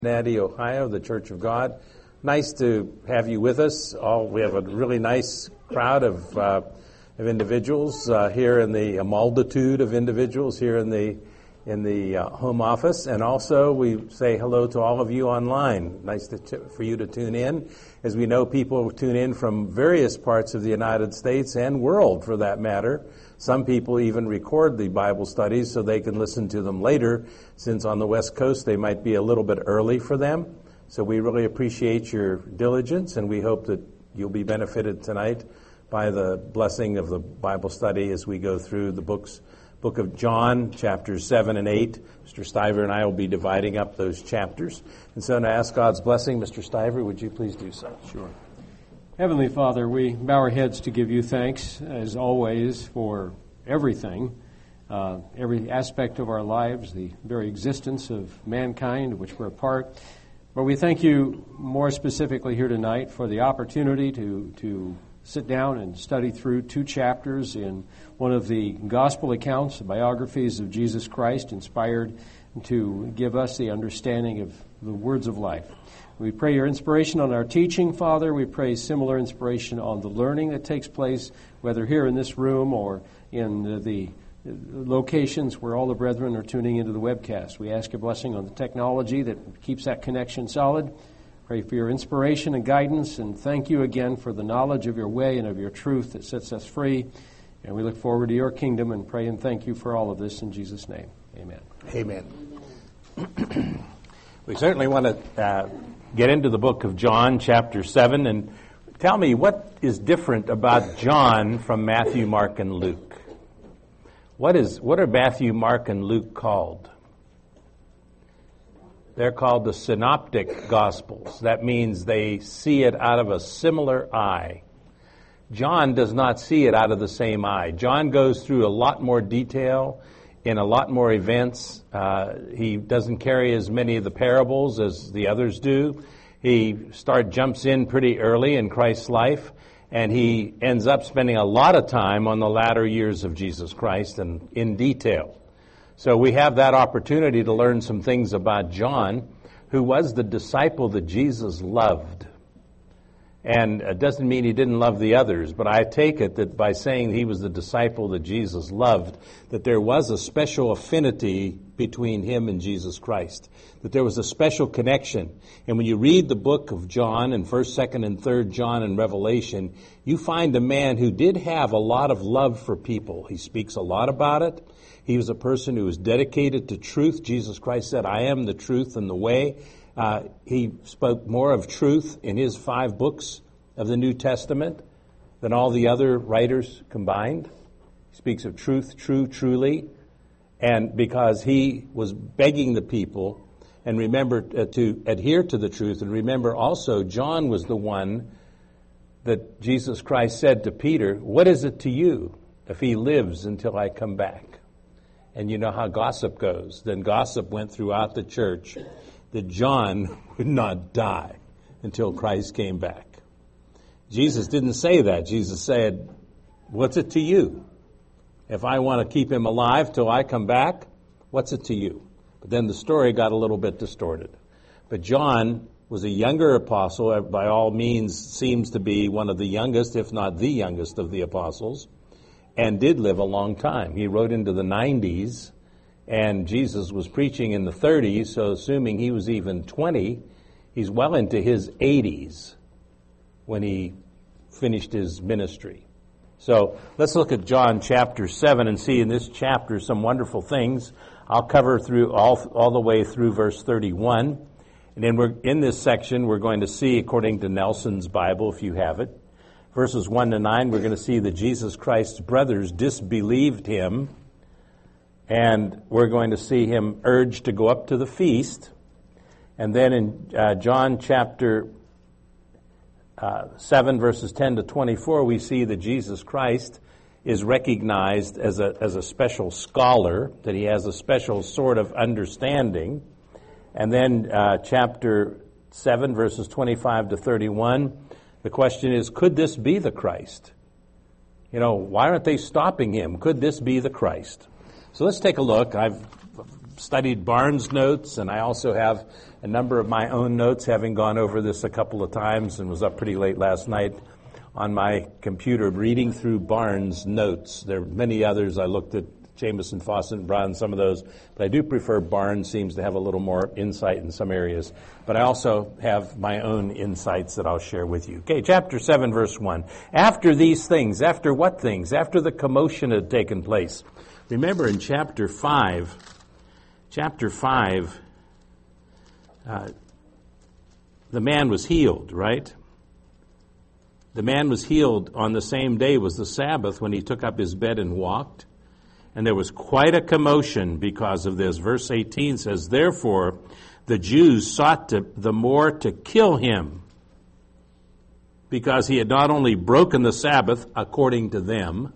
Cincinnati, Ohio, the Church of God. Nice to have you with us. We have a really nice crowd of individuals here a multitude of individuals here in the home office, and also we say hello to all of you online. Nice for you to tune in. As we know, people tune in from various parts of the United States and world, for that matter. Some people even record the Bible studies so they can listen to them later, since on the West Coast they might be a little bit early for them. So we really appreciate your diligence, and we hope that you'll be benefited tonight by the blessing of the Bible study as we go through the book of John, chapters 7 and 8. Mr. Stiver and I will be dividing up those chapters. And so to ask God's blessing, Mr. Stiver, would you please do so? Sure. Heavenly Father, we bow our heads to give you thanks, as always, for everything, every aspect of our lives, the very existence of mankind, of which we're a part. But we thank you more specifically here tonight for the opportunity to sit down and study through 2 chapters in one of the gospel accounts, the biographies of Jesus Christ, inspired to give us the understanding of the words of life. We pray your inspiration on our teaching, Father. We pray similar inspiration on the learning that takes place, whether here in this room or in the locations where all the brethren are tuning into the webcast. We ask your blessing on the technology that keeps that connection solid. Pray for your inspiration and guidance, and thank you again for the knowledge of your way and of your truth that sets us free. And we look forward to your kingdom and pray and thank you for all of this in Jesus' name. Amen. Amen. We certainly want to get into the book of John, chapter 7, and tell me what is different about John from Matthew, Mark, and Luke. What are Matthew, Mark, and Luke called? They're called the synoptic gospels. That means they see it out of a similar eye. John does not see it out of the same eye. John goes through a lot more detail in a lot more events. He doesn't carry as many of the parables as the others do. He jumps in pretty early in Christ's life, and he ends up spending a lot of time on the latter years of Jesus Christ and in detail. So we have that opportunity to learn some things about John, who was the disciple that Jesus loved. And it doesn't mean he didn't love the others, but I take it that by saying he was the disciple that Jesus loved, that there was a special affinity between him and Jesus Christ, that there was a special connection. And when you read the book of John and 1st, 2nd, and 3rd John and Revelation, you find a man who did have a lot of love for people. He speaks a lot about it. He was a person who was dedicated to truth. Jesus Christ said, "I am the truth and the way." He spoke more of truth in his 5 books of the New Testament than all the other writers combined. He speaks of truth, truly, and because he was begging the people and remember to adhere to the truth. And remember also, John was the one that Jesus Christ said to Peter, "What is it to you if he lives until I come back?" And you know how gossip goes. Then gossip went throughout the church that John would not die until Christ came back. Jesus didn't say that. Jesus said, "What's it to you? If I want to keep him alive till I come back, what's it to you?" But then the story got a little bit distorted. But John was a younger apostle, by all means seems to be one of the youngest, if not the youngest of the apostles, and did live a long time. He wrote into the 90s, and Jesus was preaching in the 30s, so assuming he was even 20, he's well into his 80s when he finished his ministry. So let's look at John chapter 7 and see in this chapter some wonderful things. I'll cover through all the way through verse 31. And then in this section, we're going to see, according to Nelson's Bible, if you have it, verses 1 to 9, we're going to see that Jesus Christ's brothers disbelieved him. And we're going to see him urged to go up to the feast. And then in John chapter 7, verses 10 to 24, we see that Jesus Christ is recognized as a special scholar, that he has a special sort of understanding. And then chapter 7, verses 25 to 31, the question is, could this be the Christ? You know, why aren't they stopping him? Could this be the Christ? So let's take a look. I've studied Barnes' notes, and I also have a number of my own notes, having gone over this a couple of times and was up pretty late last night on my computer reading through Barnes' notes. There are many others. I looked at Jamieson, Fawcett, and Brown, some of those, but I do prefer Barnes. Seems to have a little more insight in some areas. But I also have my own insights that I'll share with you. Okay, chapter 7, verse 1. After these things, after what things? After the commotion had taken place. Remember in chapter 5, the man was healed, right? The man was healed on the same day was the Sabbath when he took up his bed and walked. And there was quite a commotion because of this. Verse 18 says, therefore, the Jews sought the more to kill him, because he had not only broken the Sabbath according to them,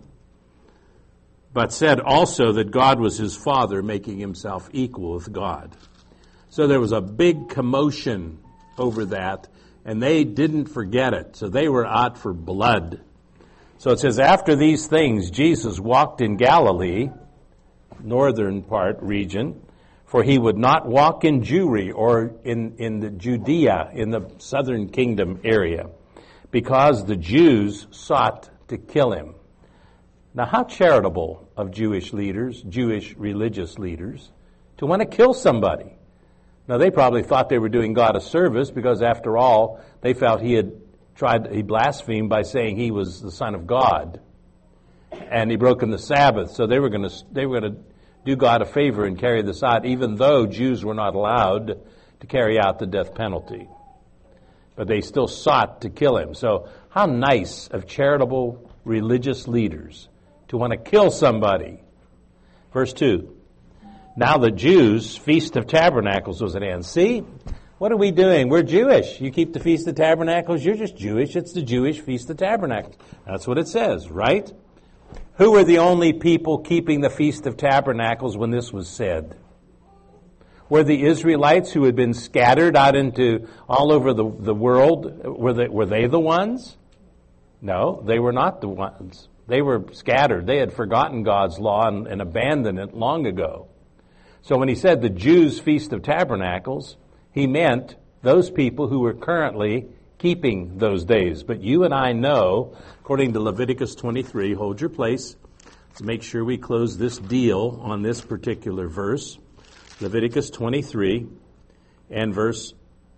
but said also that God was his father, making himself equal with God. So there was a big commotion over that, and they didn't forget it. So they were out for blood. So it says, after these things, Jesus walked in Galilee, northern part region, for he would not walk in Jewry or in the Judea, in the southern kingdom area, because the Jews sought to kill him. Now, how charitable of Jewish leaders, Jewish religious leaders, to want to kill somebody. Now, they probably thought they were doing God a service because, after all, they felt he blasphemed by saying he was the Son of God, and he broken the Sabbath. So they were going to do God a favor and carry this out, even though Jews were not allowed to carry out the death penalty. But they still sought to kill him. So how nice of charitable religious leaders to want to kill somebody. Verse 2. Now the Jews' Feast of Tabernacles was at hand. See? What are we doing? We're Jewish. You keep the Feast of Tabernacles, you're just Jewish. It's the Jewish Feast of Tabernacles. That's what it says, right? Who were the only people keeping the Feast of Tabernacles when this was said? Were the Israelites who had been scattered out into all over the world, were they the ones? No, they were not the ones. They were scattered. They had forgotten God's law and abandoned it long ago. So when he said the Jews' Feast of Tabernacles, he meant those people who were currently keeping those days. But you and I know, according to Leviticus 23, hold your place to make sure we close this deal on this particular verse. Leviticus 23 and verse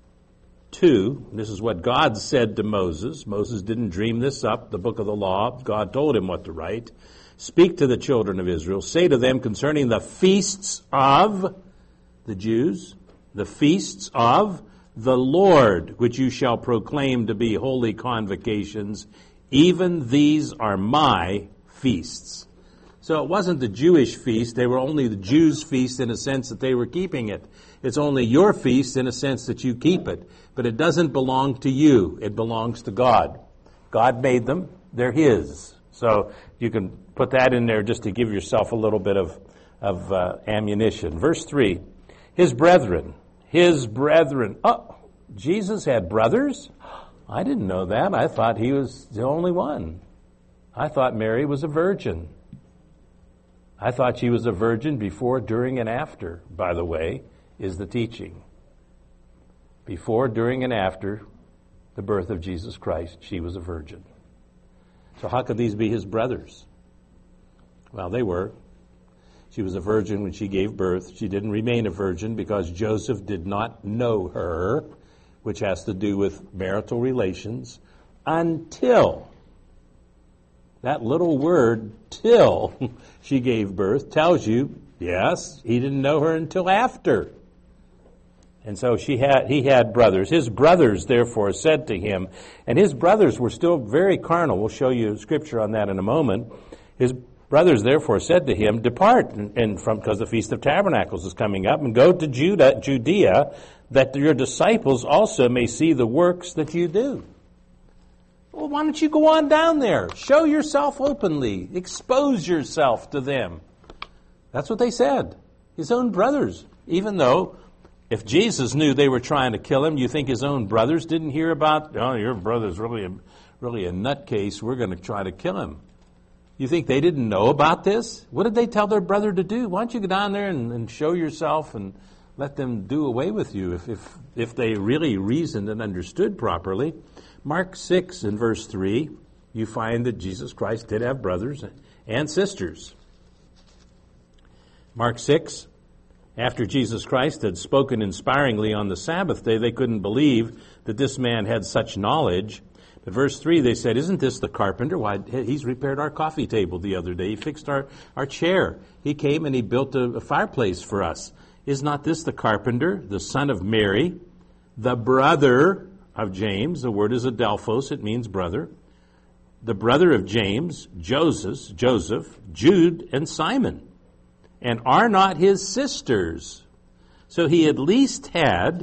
2. This is what God said to Moses. Moses didn't dream this up, the book of the law. God told him what to write. Speak to the children of Israel. Say to them concerning the feasts of the Jews, the feasts of the Lord, which you shall proclaim to be holy convocations. Even these are my feasts. So it wasn't the Jewish feast. They were only the Jews' feast in a sense that they were keeping it. It's only your feast in a sense that you keep it. But it doesn't belong to you. It belongs to God. God made them. They're his. So you can put that in there just to give yourself a little bit of ammunition. Verse 3, his brethren. Oh, Jesus had brothers? I didn't know that. I thought he was the only one. I thought Mary was a virgin. I thought she was a virgin before, during, and after, by the way, is the teaching. Before, during, and after the birth of Jesus Christ, she was a virgin. So how could these be his brothers? Well, they were. She was a virgin when she gave birth. She didn't remain a virgin because Joseph did not know her, which has to do with marital relations, until, that little word, till she gave birth, tells you, yes, he didn't know her until after. And so he had brothers. His brothers, therefore, said to him, and his brothers were still very carnal. We'll show you scripture on that in a moment. His brothers, therefore, said to him, depart, because the Feast of Tabernacles is coming up, and go to Judea, that your disciples also may see the works that you do. Well, why don't you go on down there? Show yourself openly. Expose yourself to them. That's what they said. His own brothers. Even though, if Jesus knew they were trying to kill him, you think his own brothers didn't hear about, oh, your brother's really a nutcase, we're going to try to kill him. You think they didn't know about this? What did they tell their brother to do? Why don't you go down there and show yourself and let them do away with you if they really reasoned and understood properly? Mark 6 and verse 3, you find that Jesus Christ did have brothers and sisters. Mark 6, after Jesus Christ had spoken inspiringly on the Sabbath day, they couldn't believe that this man had such knowledge. But verse 3, they said, isn't this the carpenter? Why, he's repaired our coffee table the other day. He fixed our chair. He came and he built a fireplace for us. Is not this the carpenter, the son of Mary, the brother of James? The word is adelphos. It means brother. The brother of James, Joseph, Jude, and Simon. And are not his sisters? So he at least had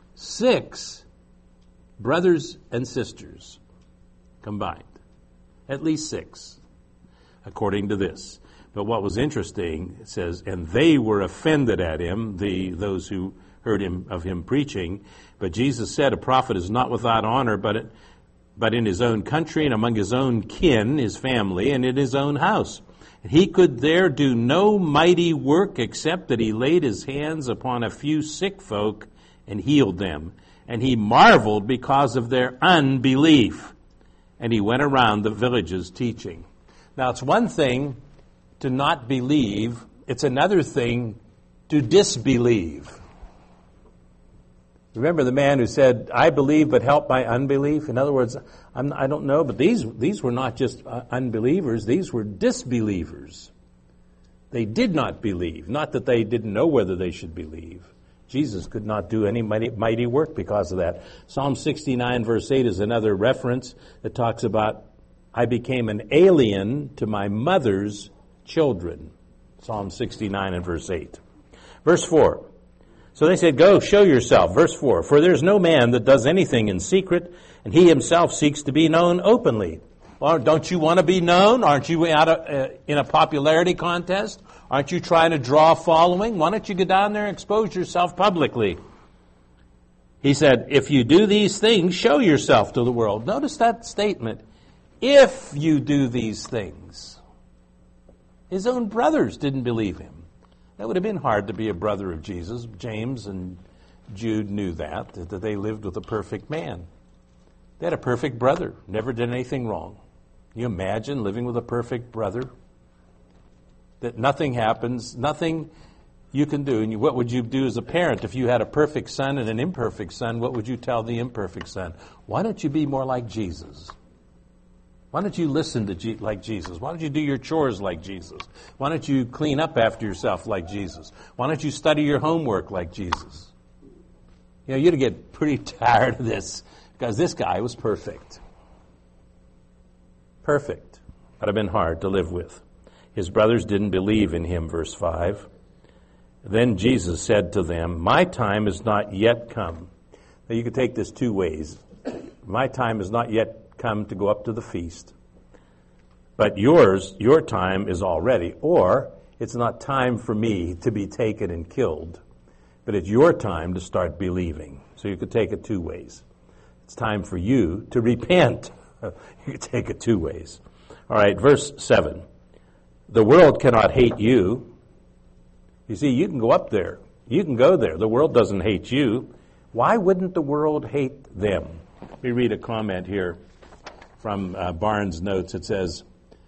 6 brothers and sisters combined. At least 6, according to this. But what was interesting, it says, and they were offended at him, those who heard of him preaching. But Jesus said, a prophet is not without honor, but in his own country and among his own kin, his family, and in his own house. He could there do no mighty work except that he laid his hands upon a few sick folk and healed them. And he marveled because of their unbelief. And he went around the villages teaching. Now, it's one thing to not believe. It's another thing to disbelieve. Remember the man who said, I believe, but help my unbelief? In other words, I don't know, but these were not just unbelievers. These were disbelievers. They did not believe. Not that they didn't know whether they should believe. Jesus could not do any mighty work because of that. Psalm 69 verse 8 is another reference that talks about, I became an alien to my mother's children. Psalm 69 and verse 8. Verse 4. So they said, go show yourself. Verse 4. For there's no man that does anything in secret, and he himself seeks to be known openly. Well, don't you want to be known? Aren't you in a popularity contest? Aren't you trying to draw a following? Why don't you go down there and expose yourself publicly? He said, if you do these things, show yourself to the world. Notice that statement. If you do these things. His own brothers didn't believe him. That would have been hard to be a brother of Jesus. James and Jude knew that they lived with a perfect man. They had a perfect brother, never did anything wrong. Can you imagine living with a perfect brother? That nothing happens, nothing you can do. And what would you do as a parent if you had a perfect son and an imperfect son? What would you tell the imperfect son? Why don't you be more like Jesus? Why don't you listen to like Jesus? Why don't you do your chores like Jesus? Why don't you clean up after yourself like Jesus? Why don't you study your homework like Jesus? You know, you'd get pretty tired of this because this guy was perfect. Perfect. Would have been hard to live with. His brothers didn't believe in him, verse 5. Then Jesus said to them, my time is not yet come. Now you could take this 2 ways. My time is not yet come to go up to the feast. But your time is already. Or, it's not time for me to be taken and killed, but it's your time to start believing. So you could take it 2 ways. It's time for you to repent. You could take it 2 ways. All right, verse 7. The world cannot hate you. You see, you can go up there. You can go there. The world doesn't hate you. Why wouldn't the world hate them? Let me read a comment here from Barnes' notes. It says,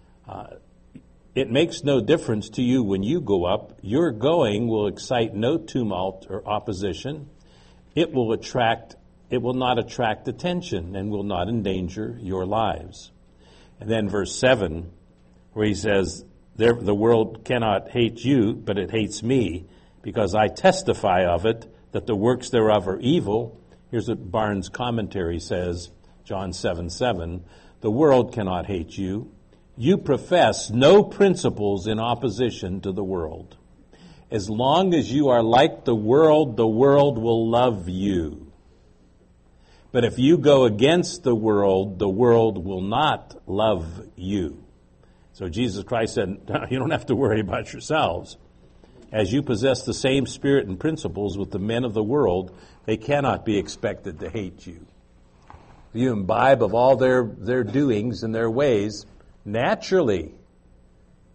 it makes no difference to you when you go up. Your going will excite no tumult or opposition. It will not attract attention and will not endanger your lives. And then verse 7, where he says, the world cannot hate you, but it hates me, because I testify of it, that the works thereof are evil. Here's what Barnes' commentary says, John 7:7. The world cannot hate you. You profess no principles in opposition to the world. As long as you are like the world will love you. But if you go against the world will not love you. So Jesus Christ said, no, you don't have to worry about yourselves. As you possess the same spirit and principles with the men of the world, they cannot be expected to hate you. If you imbibe of all their doings and their ways, naturally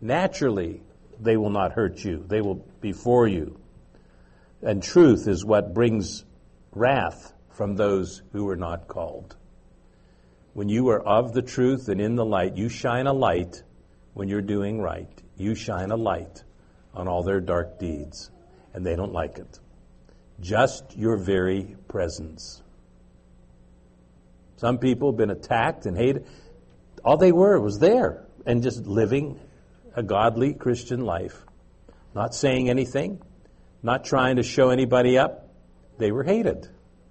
Naturally, they will not hurt you. They will be for you. And truth is what brings wrath from those who are not called. When you are of the truth and in the light, you shine a light when you're doing right. You shine a light on all their dark deeds, and they don't like it. Just your very presence. Some people have been attacked and hated. All they were was there and just living a godly Christian life. Not saying anything, not trying to show anybody up. They were hated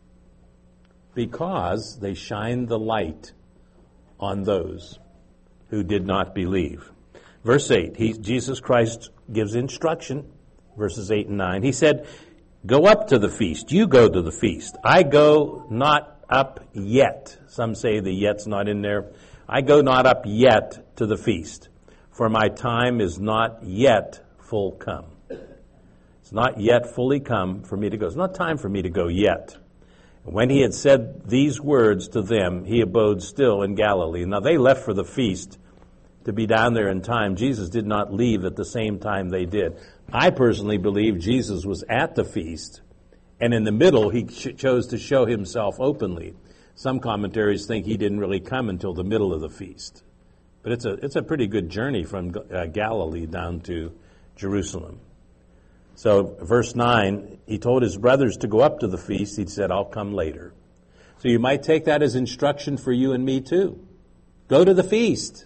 because they shined the light on those who did not believe. Verse 8, Jesus Christ gives instruction, verses 8 and 9. He said, go up to the feast. You go to the feast. I go not up yet. Some say the yet's not in there. I go not up yet to the feast, for my time is not yet full come. It's not yet fully come for me to go. It's not time for me to go yet. When he had said these words to them, he abode still in Galilee. Now they left for the feast to be down there in time. Jesus did not leave at the same time they did. I personally believe Jesus was at the feast, and in the middle he chose to show himself openly. Some commentaries think he didn't really come until the middle of the feast. But it's a pretty good journey from Galilee down to Jerusalem. So verse 9, he told his brothers to go up to the feast. He said, I'll come later. So you might take that as instruction for you and me too. Go to the feast.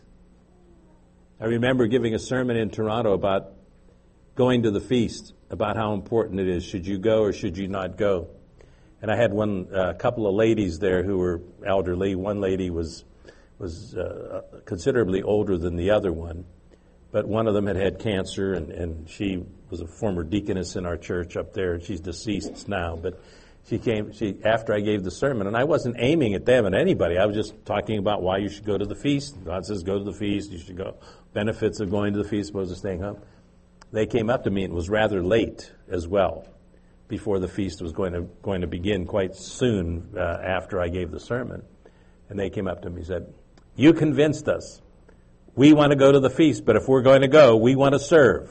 I remember giving a sermon in Toronto about going to the feast, about how important it is. Should you go or should you not go? And I had a couple of ladies there who were elderly. One lady was considerably older than the other one, but one of them had cancer, and she was a former deaconess in our church up there. She's deceased now, but she after I gave the sermon, and I wasn't aiming at them and anybody. I was just talking about why you should go to the feast. God says go to the feast. You should go. Benefits of going to the feast, opposed to staying home. They came up to me, and it was rather late as well, before the feast was going to begin quite soon after I gave the sermon. And they came up to me and said, you convinced us. We want to go to the feast, but if we're going to go, we want to serve.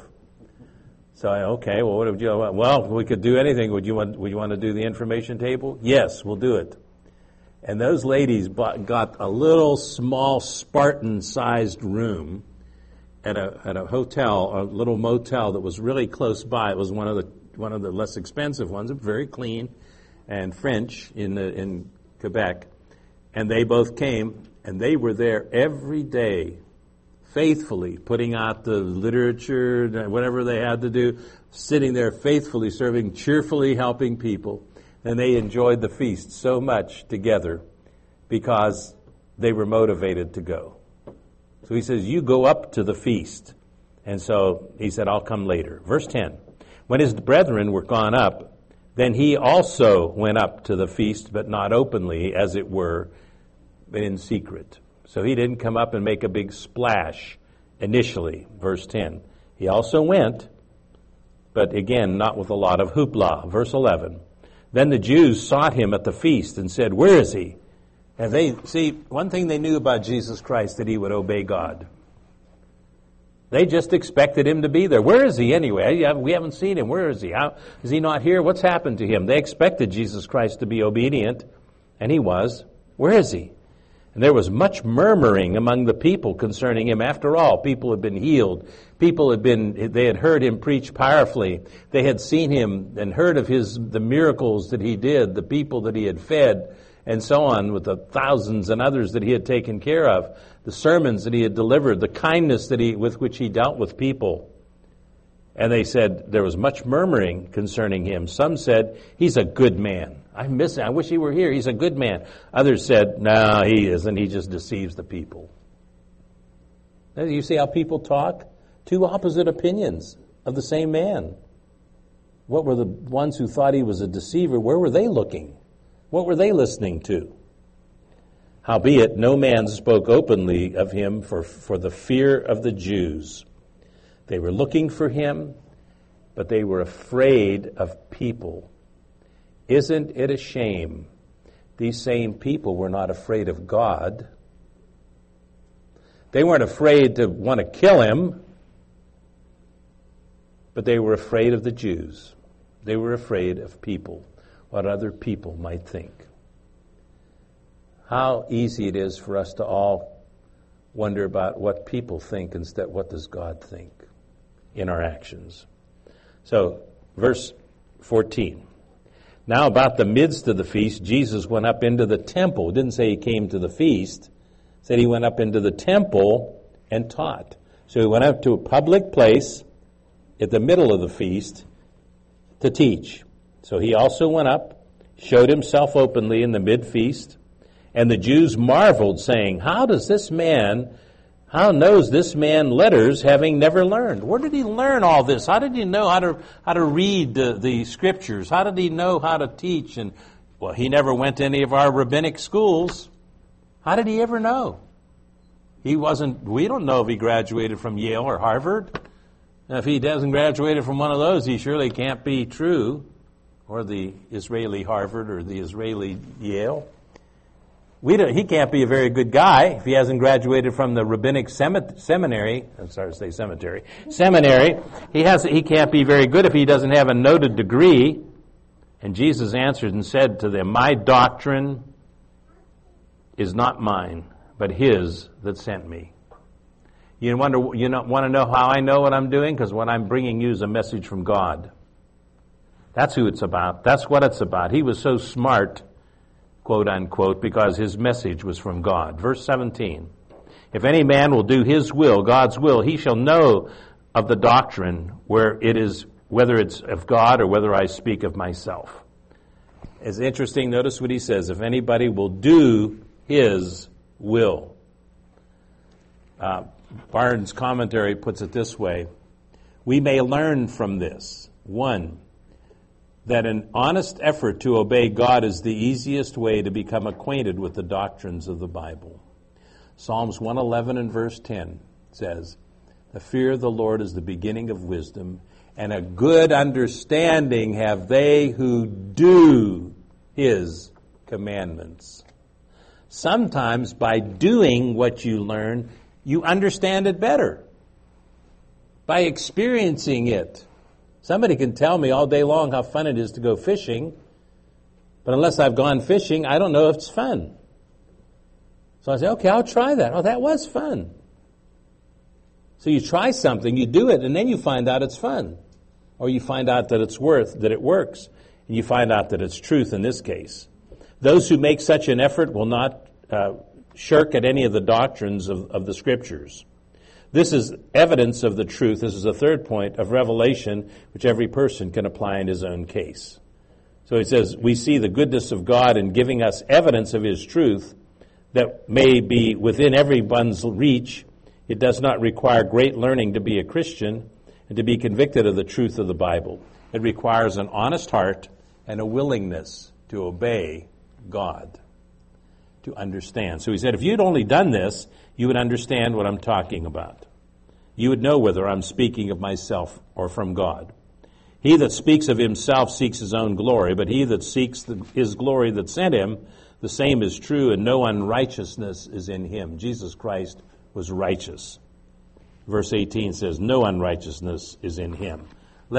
So okay, well, what would you want? Well, we could do anything. Would you want to do the information table? Yes, we'll do it. And those ladies got a little small Spartan-sized room at a hotel, a little motel that was really close by. It was one of the less expensive ones, very clean and French in Quebec. And they both came, and they were there every day, faithfully putting out the literature, whatever they had to do, sitting there faithfully serving, cheerfully helping people. And they enjoyed the feast so much together because they were motivated to go. So he says, you go up to the feast. And so he said, I'll come later. Verse 10, when his brethren were gone up, then he also went up to the feast, but not openly, as it were, but in secret. So he didn't come up and make a big splash initially. Verse 10, he also went, but again, not with a lot of hoopla. Verse 11, then the Jews sought him at the feast and said, where is he? And one thing they knew about Jesus Christ, that he would obey God. They just expected him to be there. Where is he anyway? We haven't seen him. Where is he? How, is he not here? What's happened to him? They expected Jesus Christ to be obedient, and he was. Where is he? And there was much murmuring among the people concerning him. After all, people had been healed. They had heard him preach powerfully. They had seen him and heard of the miracles that he did, the people that he had fed, and so on, with the thousands and others that he had taken care of, the sermons that he had delivered, the kindness with which he dealt with people. And they said there was much murmuring concerning him. Some said, he's a good man. I miss him. I wish he were here. He's a good man. Others said, no, he isn't. He just deceives the people. Now, you see how people talk? Two opposite opinions of the same man. What were the ones who thought he was a deceiver? Where were they looking? What were they listening to? Howbeit, no man spoke openly of him for the fear of the Jews. They were looking for him, but they were afraid of people. Isn't it a shame? These same people were not afraid of God. They weren't afraid to want to kill him. But they were afraid of the Jews. They were afraid of people, what other people might think. How easy it is for us to all wonder about what people think instead what does God think in our actions. So, verse 14. Now about the midst of the feast, Jesus went up into the temple. It didn't say he came to the feast. It said he went up into the temple and taught. So he went up to a public place at the middle of the feast to teach. So he also went up, showed himself openly in the mid-feast, and the Jews marveled, saying, how knows this man letters, having never learned? Where did he learn all this? How did he know how to read the scriptures? How did he know how to teach? And well, he never went to any of our rabbinic schools. How did he ever know? We don't know if he graduated from Yale or Harvard. Now, if he doesn't graduate from one of those, he surely can't be true, or the Israeli Harvard or the Israeli Yale. He can't be a very good guy if he hasn't graduated from the rabbinic seminary. I'm sorry to say cemetery. Seminary. He can't be very good if he doesn't have a noted degree. And Jesus answered and said to them, my doctrine is not mine, but his that sent me. You want to know how I know what I'm doing? Because what I'm bringing you is a message from God. That's who it's about. That's what it's about. He was so smart, quote unquote, because his message was from God. Verse 17. If any man will do his will, God's will, he shall know of the doctrine whether it's of God or whether I speak of myself. It's interesting. Notice what he says. If anybody will do his will. Barnes' commentary puts it this way. We may learn from this. 1, that an honest effort to obey God is the easiest way to become acquainted with the doctrines of the Bible. Psalms 111 and verse 10 says, the fear of the Lord is the beginning of wisdom, and a good understanding have they who do his commandments. Sometimes by doing what you learn, you understand it better. By experiencing it. Somebody can tell me all day long how fun it is to go fishing, but unless I've gone fishing, I don't know if it's fun. So I say, okay, I'll try that. Oh, that was fun. So you try something, you do it, and then you find out it's fun. Or you find out that it works, and you find out that it's truth in this case. Those who make such an effort will not shirk at any of the doctrines of the Scriptures. This is evidence of the truth. This is the third point of revelation, which every person can apply in his own case. So he says, we see the goodness of God in giving us evidence of his truth that may be within everyone's reach. It does not require great learning to be a Christian and to be convicted of the truth of the Bible. It requires an honest heart and a willingness to obey God, to understand. So he said, if you'd only done this, you would understand what I'm talking about. You would know whether I'm speaking of myself or from God. He that speaks of himself seeks his own glory, but he that seeks his glory that sent him, the same is true, and no unrighteousness is in him. Jesus Christ was righteous. Verse 18 says, no unrighteousness is in him.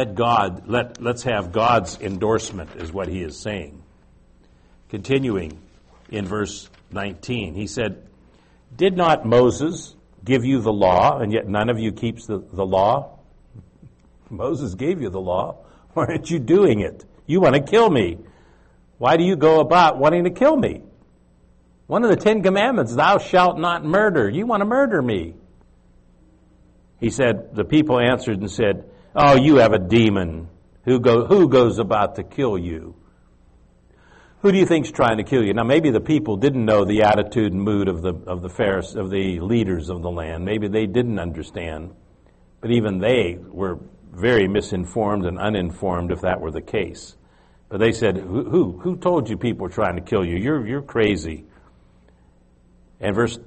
Let's have God's endorsement, is what he is saying. Continuing in verse 19, he said, did not Moses give you the law, and yet none of you keeps the law? Moses gave you the law. Why aren't you doing it? You want to kill me. Why do you go about wanting to kill me? One of the 10 Commandments, thou shalt not murder. You want to murder me. He said, the people answered and said, oh, you have a demon. Who goes about to kill you? Who do you think's trying to kill you? Now, maybe the people didn't know the attitude and mood of the leaders of the land. Maybe they didn't understand. But even they were very misinformed and uninformed if that were the case. But they said, who told you people were trying to kill you? You're crazy. And verse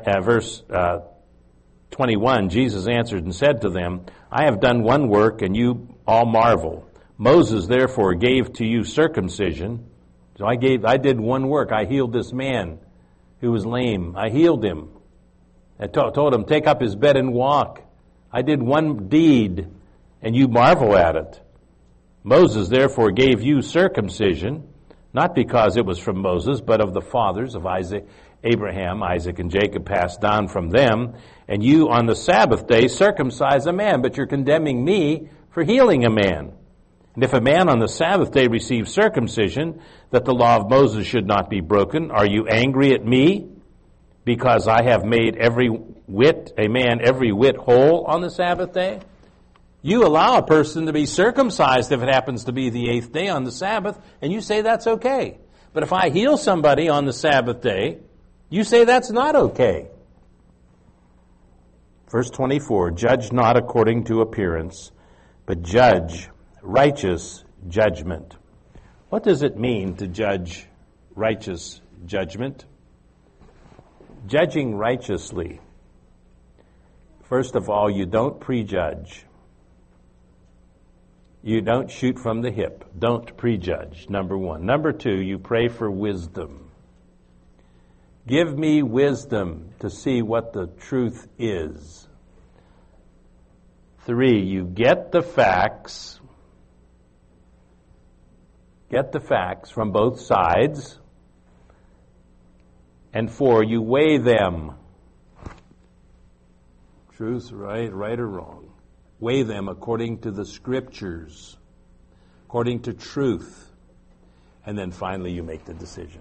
21, Jesus answered and said to them, I have done one work, and you all marvel. Moses therefore gave to you circumcision. So I did one work. I healed this man who was lame. I healed him. I told him, take up his bed and walk. I did one deed. and you marvel at it. Moses therefore gave you circumcision, not because it was from Moses, but of the fathers of Abraham, Isaac, and Jacob passed down from them, and you on the Sabbath day circumcise a man, but you're condemning me for healing a man. And if a man on the Sabbath day receives circumcision, that the law of Moses should not be broken, are you angry at me because I have made a man every whit whole on the Sabbath day? You allow a person to be circumcised if it happens to be the 8th day on the Sabbath, and you say that's okay. But if I heal somebody on the Sabbath day, you say that's not okay. Verse 24, judge not according to appearance, but judge righteous judgment. What does it mean to judge righteous judgment? Judging righteously. First of all, you don't prejudge. You don't shoot from the hip. Don't prejudge, number one. Number two, you pray for wisdom. Give me wisdom to see what the truth is. 3, you get the facts. Get the facts from both sides. And 4, you weigh them. Truth, right or wrong. Weigh them according to the Scriptures, according to truth. And then finally you make the decision.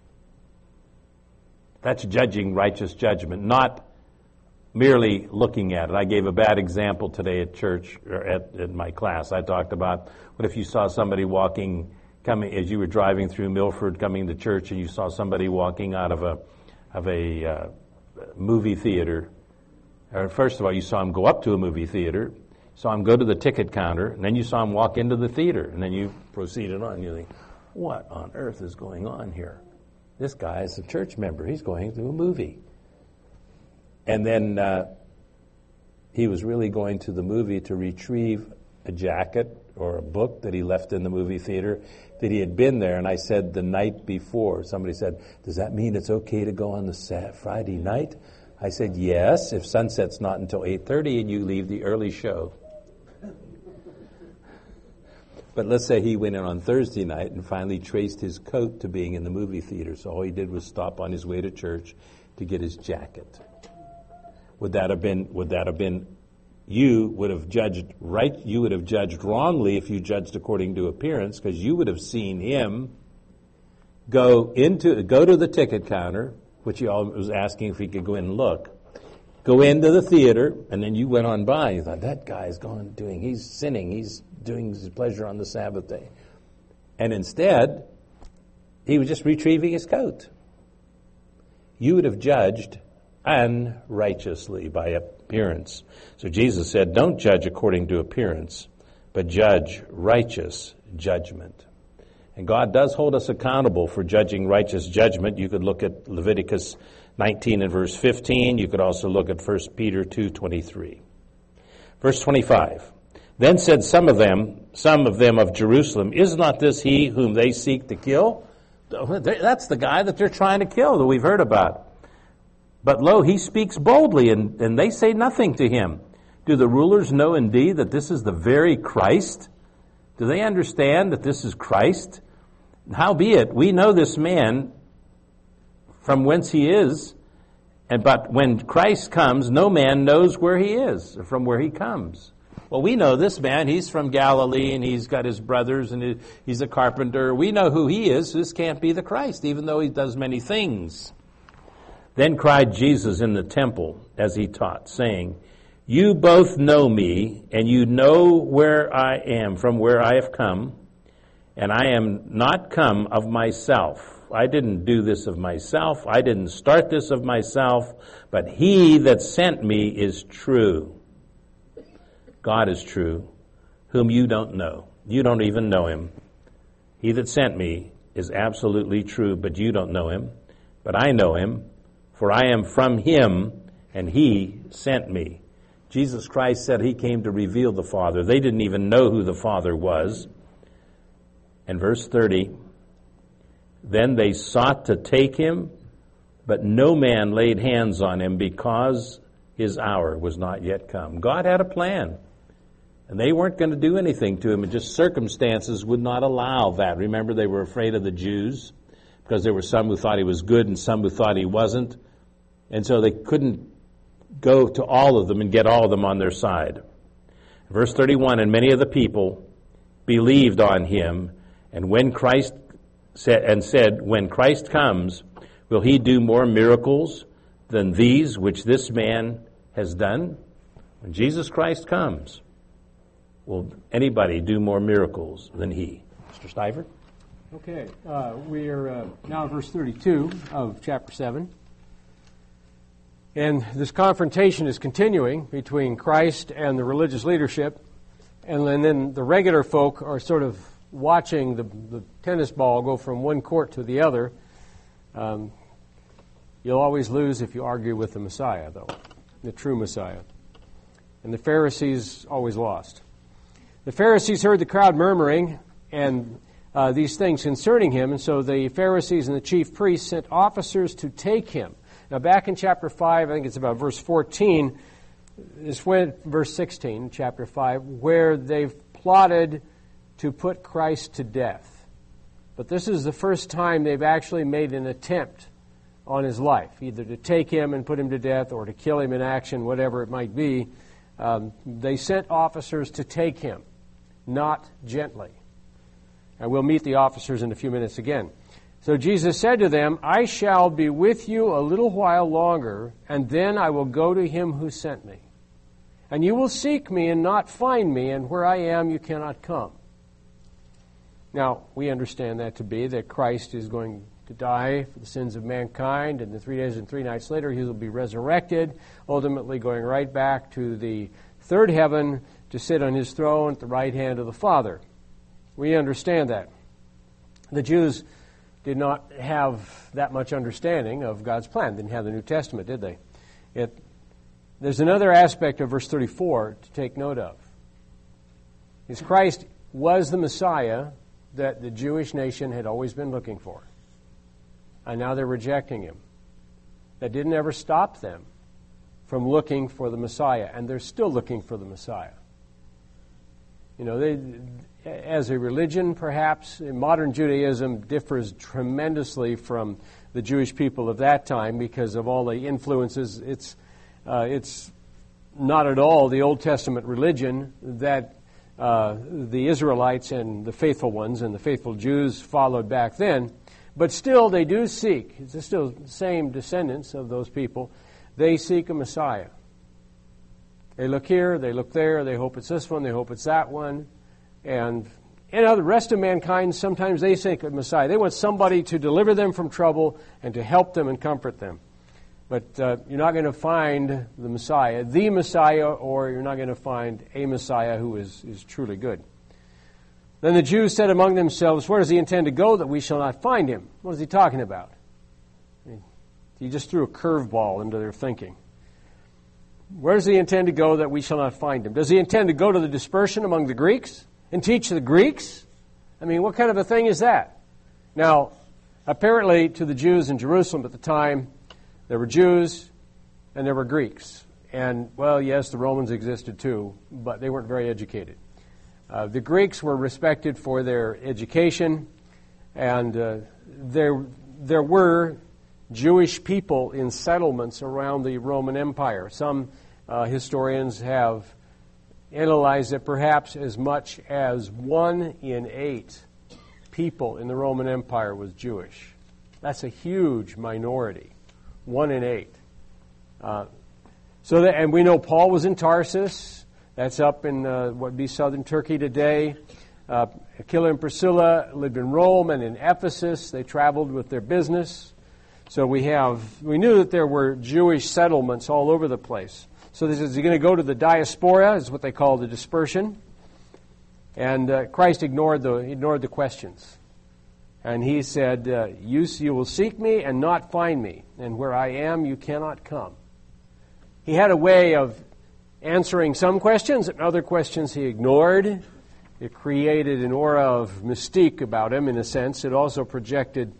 That's judging righteous judgment, not merely looking at it. I gave a bad example today at church, or at my class. I talked about, what if you saw somebody coming as you were driving through Milford, coming to church, and you saw somebody walking out of a movie theater. Or first of all, you saw him go up to a movie theater, saw him go to the ticket counter, and then you saw him walk into the theater, and then you proceeded on. You think, what on earth is going on here? This guy is a church member. He's going to a movie. And then he was really going to the movie to retrieve a jacket or a book that he left in the movie theater, that he had been there. And I said the night before, somebody said, does that mean it's okay to go on the Friday night? I said, yes, if sunset's not until 8:30 and you leave the early show. But let's say he went in on Thursday night and finally traced his coat to being in the movie theater. So all he did was stop on his way to church to get his jacket. Would that have been, you would have judged right, you would have judged wrongly if you judged according to appearance, because you would have seen him go to the ticket counter, which he was asking if he could go in and look, go into the theater, and then you went on by. You thought, that guy's he's sinning, he's doing his pleasure on the Sabbath day. And instead, he was just retrieving his coat. You would have judged unrighteously by appearance. So Jesus said, don't judge according to appearance, but judge righteous judgment. And God does hold us accountable for judging righteous judgment. You could look at Leviticus 19 and verse 15. You could also look at 1 Peter 2:23. Verse 25. Then said some of them of Jerusalem, is not this he whom they seek to kill? That's the guy that they're trying to kill that we've heard about. But lo, he speaks boldly, and they say nothing to him. Do the rulers know indeed that this is the very Christ? Do they understand that this is Christ? Howbeit, we know this man from whence he is, but when Christ comes, no man knows where he is, or from where he comes. Well, we know this man, he's from Galilee, and he's got his brothers, and he's a carpenter. We know who he is. This can't be the Christ, even though he does many things. Then cried Jesus in the temple as he taught, saying, you both know me, and you know where I am, from where I have come, and I am not come of myself. I didn't do this of myself. I didn't start this of myself, but he that sent me is true. God is true, whom you don't know. You don't even know him. He that sent me is absolutely true, but you don't know him. But I know him, for I am from him, and he sent me. Jesus Christ said he came to reveal the Father. They didn't even know who the Father was. And verse 30, then they sought to take him, but no man laid hands on him because his hour was not yet come. God had a plan. And they weren't going to do anything to him, and just circumstances would not allow that. Remember, they were afraid of the Jews because there were some who thought he was good and some who thought he wasn't. And so they couldn't go to all of them and get all of them on their side. Verse 31, and many of the people believed on him, and when Christ said, when Christ comes, will he do more miracles than these which this man has done? When Jesus Christ comes, will anybody do more miracles than he? Mr. Stiver? Okay, we are now in verse 32 of chapter 7. And this confrontation is continuing between Christ and the religious leadership. And then the regular folk are sort of watching the tennis ball go from one court to the other. You'll always lose if you argue with the Messiah, though, the true Messiah. And the Pharisees always lost. The Pharisees heard the crowd murmuring and these things concerning him, and so the Pharisees and the chief priests sent officers to take him. Now, back in chapter 5, I think it's about verse 14, is when, verse 16, chapter 5, where they've plotted to put Christ to death. But this is the first time they've actually made an attempt on his life, either to take him and put him to death or to kill him in action, whatever it might be. They sent officers to take him, not gently. And we'll meet the officers in a few minutes again. So Jesus said to them, I shall be with you a little while longer, and then I will go to him who sent me. And you will seek me and not find me, and where I am you cannot come. Now, we understand that to be that Christ is going to die for the sins of mankind, and 3 days and 3 nights later he will be resurrected, ultimately going right back to the third heaven to sit on his throne at the right hand of the Father. We understand that. The Jews did not have that much understanding of God's plan. Didn't have the New Testament, did they? There's another aspect of verse 34 to take note of. Is Christ was the Messiah that the Jewish nation had always been looking for. And now they're rejecting him. That didn't ever stop them from looking for the Messiah, and they're still looking for the Messiah. You know, as a religion, perhaps, modern Judaism differs tremendously from the Jewish people of that time because of all the influences. It's not at all the Old Testament religion that the Israelites and the faithful ones and the faithful Jews followed back then. But still, they do seek. It's still the same descendants of those people. They seek a Messiah. They look here, they look there, they hope it's this one, they hope it's that one. And the rest of mankind, sometimes they seek a Messiah. They want somebody to deliver them from trouble and to help them and comfort them. But you're not going to find the Messiah, or you're not going to find a Messiah who is truly good. Then the Jews said among themselves, where does he intend to go that we shall not find him? What is he talking about? He just threw a curveball into their thinking. Where does he intend to go that we shall not find him? Does he intend to go to the dispersion among the Greeks and teach the Greeks? I mean, what kind of a thing is that? Now, apparently to the Jews in Jerusalem at the time, there were Jews and there were Greeks. And, well, yes, the Romans existed too, but they weren't very educated. The Greeks were respected for their education, and there were Jewish people in settlements around the Roman Empire. Some historians have analyzed that perhaps as much as 1 in 8 people in the Roman Empire was Jewish. That's a huge minority, 1 in 8. And we know Paul was in Tarsus. That's up in what would be southern Turkey today. Aquila and Priscilla lived in Rome and in Ephesus. They traveled with their business. So we knew that there were Jewish settlements all over the place. So this is going to go to the diaspora, is what they call the dispersion. And Christ ignored the questions. And he said, you will seek me and not find me, and where I am you cannot come. He had a way of answering some questions, and other questions he ignored. It created an aura of mystique about him, in a sense. It also projected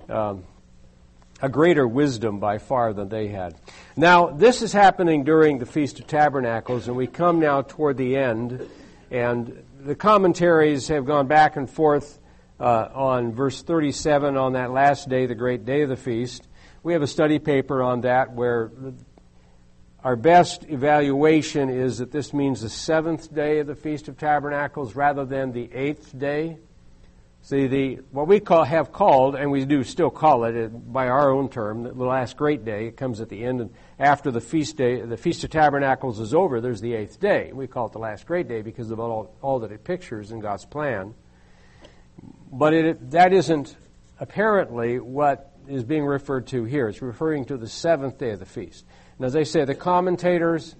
a greater wisdom by far than they had. Now, this is happening during the Feast of Tabernacles, and we come now toward the end. And the commentaries have gone back and forth on verse 37, on that last day, the great day of the feast. We have a study paper on that where our best evaluation is that this means the 7th day of the Feast of Tabernacles rather than the 8th day. See, what we have called, and we do still call it by our own term, the last great day. It comes at the end, and after the feast of Tabernacles is over, there's the 8th day. We call it the last great day because of all that it pictures in God's plan. But that isn't apparently what is being referred to here. It's referring to the 7th day of the feast. And as I say, the commentators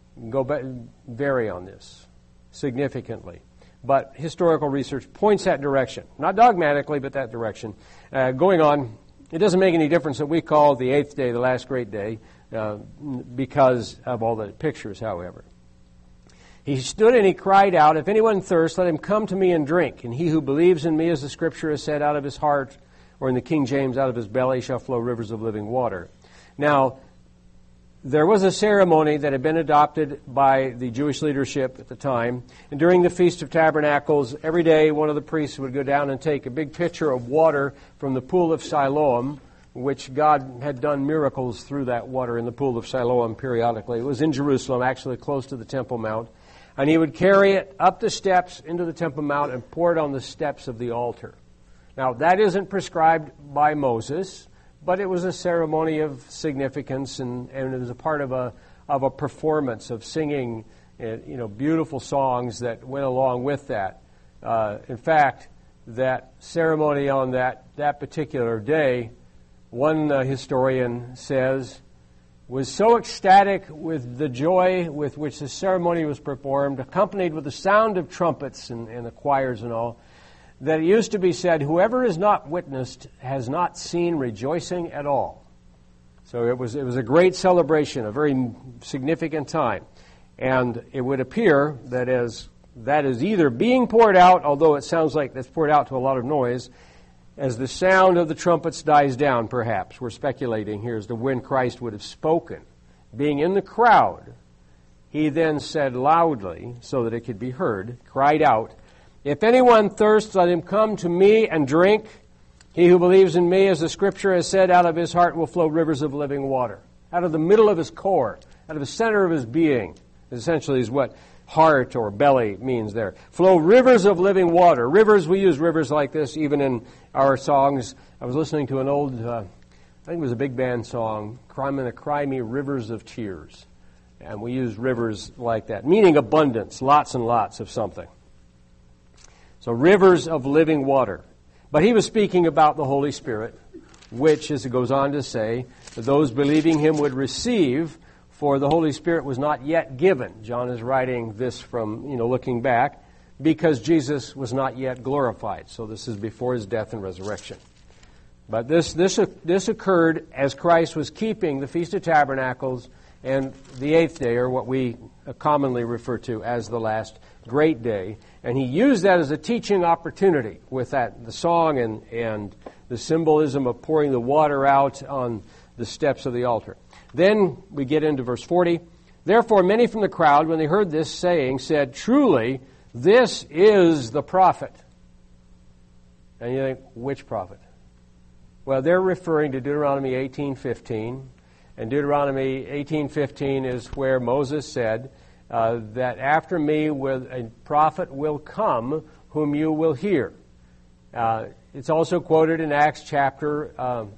vary on this significantly. But historical research points that direction. Not dogmatically, but that direction. Going on, it doesn't make any difference that we call the 8th day the last great day because of all the pictures, however. He stood and he cried out, "If anyone thirsts, let him come to me and drink. And he who believes in me, as the Scripture has said, out of his heart," or in the King James, "out of his belly shall flow rivers of living water." Now, there was a ceremony that had been adopted by the Jewish leadership at the time. And during the Feast of Tabernacles, every day one of the priests would go down and take a big pitcher of water from the pool of Siloam, which God had done miracles through that water in the pool of Siloam periodically. It was in Jerusalem, actually close to the Temple Mount. And he would carry it up the steps into the Temple Mount and pour it on the steps of the altar. Now, that isn't prescribed by Moses, but it was a ceremony of significance, and it was a part of a performance of singing, beautiful songs that went along with that. In fact, that ceremony on that particular day, one historian says, was so ecstatic with the joy with which the ceremony was performed, accompanied with the sound of trumpets and the choirs and all, that it used to be said, "Whoever has not witnessed has not seen rejoicing at all." So it was a great celebration, a very significant time. And it would appear that as that is either being poured out, although it sounds like that's poured out to a lot of noise, as the sound of the trumpets dies down, perhaps, we're speculating here as to when Christ would have spoken. Being in the crowd, he then said loudly, so that it could be heard, cried out, "If anyone thirsts, let him come to me and drink. He who believes in me, as the Scripture has said, out of his heart will flow rivers of living water." Out of the middle of his core, out of the center of his being, essentially is what heart or belly means there. Flow rivers of living water. Rivers, we use rivers like this even in our songs. I was listening to an old, I think it was a big band song, "I'm gonna cry me rivers of tears." And we use rivers like that, meaning abundance, lots and lots of something. So rivers of living water. But he was speaking about the Holy Spirit, which, as it goes on to say, those believing him would receive, for the Holy Spirit was not yet given. John is writing this from, looking back, because Jesus was not yet glorified. So this is before his death and resurrection. But this occurred as Christ was keeping the Feast of Tabernacles and the 8th day, or what we commonly refer to as the last great day. And he used that as a teaching opportunity with the song and the symbolism of pouring the water out on the steps of the altar. Then we get into verse 40. "Therefore many from the crowd, when they heard this saying, said, 'Truly, this is the prophet.'" And you think, which prophet? Well, they're referring to Deuteronomy 18:15. And Deuteronomy 18:15 is where Moses said that after me a prophet will come whom you will hear. It's also quoted in Acts chapter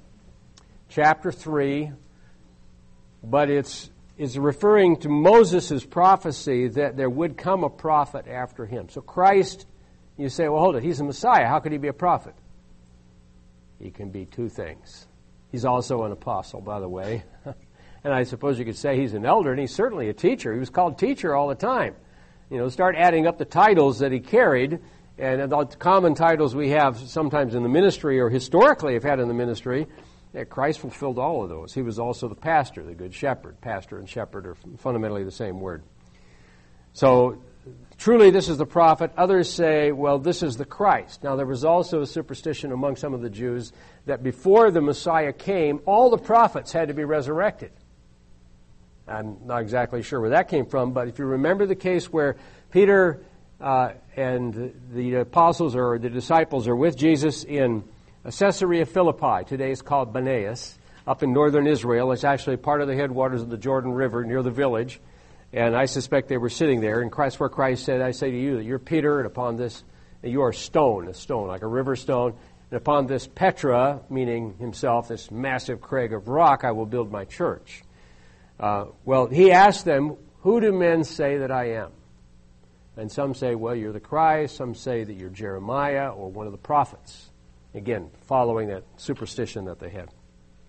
3, but it's referring to Moses' prophecy that there would come a prophet after him. So Christ, you say, well, hold it, he's a Messiah. How could he be a prophet? He can be two things. He's also an apostle, by the way. And I suppose you could say he's an elder, and he's certainly a teacher. He was called teacher all the time. Start adding up the titles that he carried, and the common titles we have sometimes in the ministry or historically have had in the ministry. Christ fulfilled all of those. He was also the pastor, the good shepherd. Pastor and shepherd are fundamentally the same word. So, truly this is the prophet. Others say, well, this is the Christ. Now, there was also a superstition among some of the Jews that before the Messiah came, all the prophets had to be resurrected. I'm not exactly sure where that came from, but if you remember the case where Peter and the apostles or the disciples are with Jesus in Caesarea Philippi. Today it's called Banaeus, up in northern Israel. It's actually part of the headwaters of the Jordan River near the village. And I suspect they were sitting there. And Christ, where Christ said, I say to you that you're Peter, and upon this, you are a stone, like a river stone. And upon this Petra, meaning himself, this massive crag of rock, I will build my church. Well, he asked them, who do men say that I am? And some say, well, you're the Christ. Some say that you're Jeremiah or one of the prophets. Again, following that superstition that they had.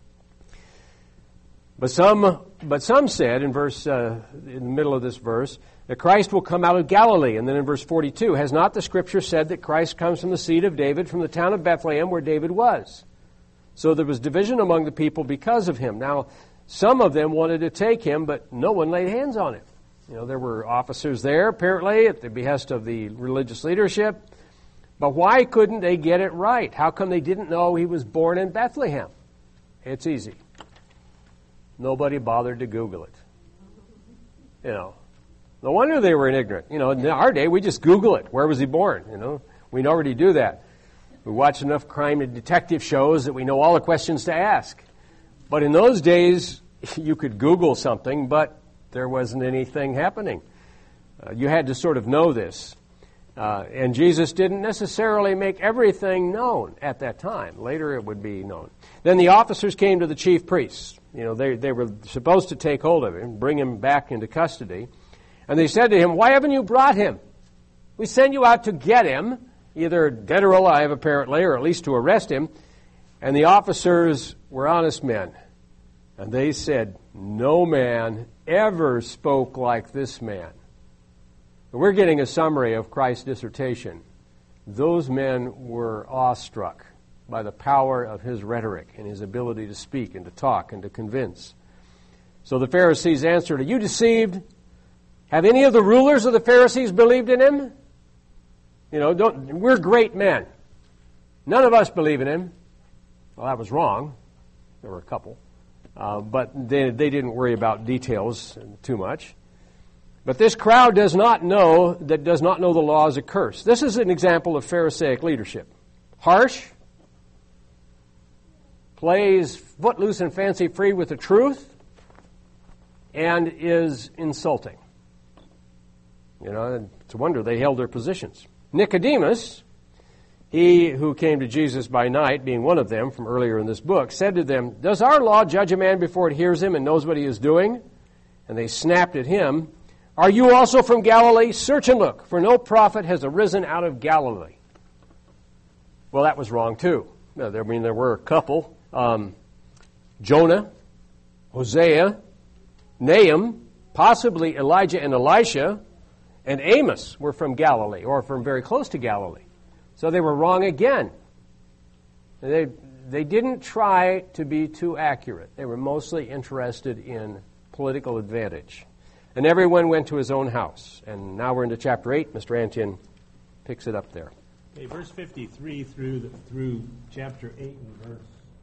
But some said in the middle of this verse that Christ will come out of Galilee. And then in verse 42, has not the Scripture said that Christ comes from the seed of David, from the town of Bethlehem, where David was? So there was division among the people because of him. Now, some of them wanted to take him, but no one laid hands on him. There were officers there, apparently, at the behest of the religious leadership. But why couldn't they get it right? How come they didn't know he was born in Bethlehem? It's easy. Nobody bothered to Google it. No wonder they were ignorant. In our day, we just Google it. Where was he born? We already do that. We watch enough crime and detective shows that we know all the questions to ask. But in those days, you could Google something, but there wasn't anything happening. You had to sort of know this. And Jesus didn't necessarily make everything known at that time. Later it would be known. Then the officers came to the chief priests. They were supposed to take hold of him, bring him back into custody. And they said to him, why haven't you brought him? We sent you out to get him, either dead or alive apparently, or at least to arrest him. And the officers were honest men. And they said, no man ever spoke like this man. We're getting a summary of Christ's dissertation. Those men were awestruck by the power of his rhetoric and his ability to speak and to talk and to convince. So the Pharisees answered, are you deceived? Have any of the rulers of the Pharisees believed in him? We're great men. None of us believe in him. Well, that was wrong. There were a couple. But they didn't worry about details too much. But this crowd does not know the law as a curse. This is an example of Pharisaic leadership. Harsh, plays footloose and fancy-free with the truth, and is insulting. It's a wonder they held their positions. Nicodemus, he who came to Jesus by night, being one of them from earlier in this book, said to them, does our law judge a man before it hears him and knows what he is doing? And they snapped at him, are you also from Galilee? Search and look, for no prophet has arisen out of Galilee. Well, that was wrong too. There were a couple. Jonah, Hosea, Nahum, possibly Elijah and Elisha, and Amos were from Galilee, or from very close to Galilee. So they were wrong again. They didn't try to be too accurate. They were mostly interested in political advantage. And everyone went to his own house. And now we're into chapter 8. Mr. Antian picks it up there. Okay, verse 53 through chapter 8 and verse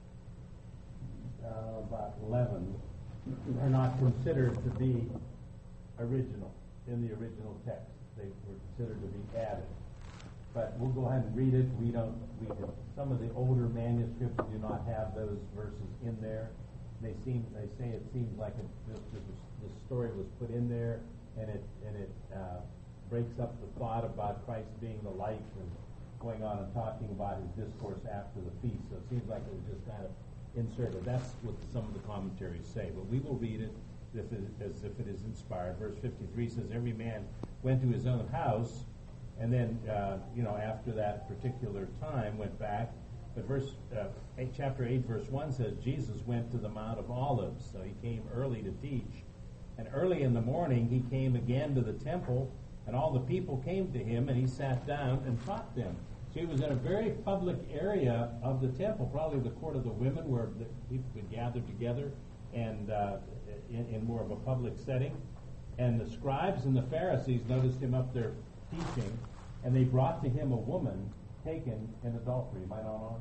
about 11 are not considered to be original in the original text. They were considered to be added. But we'll go ahead and read it. Some of the older manuscripts do not have those verses in there. They say it seems like the story was put in there, and it breaks up the thought about Christ being the light and going on and talking about his discourse after the feast. So it seems like it was just kind of inserted. That's what some of the commentaries say. But we will read it as if it is inspired. Verse 53 says, every man went to his own house, and then, after that particular time, went back. But chapter 8, verse 1 says, Jesus went to the Mount of Olives. So he came early to teach. And early in the morning, he came again to the temple, and all the people came to him, and he sat down and taught them. So he was in a very public area of the temple, probably the court of the women, where the people could gather together, and in more of a public setting. And the scribes and the Pharisees noticed him up there teaching, and they brought to him a woman taken in adultery. Am I not on?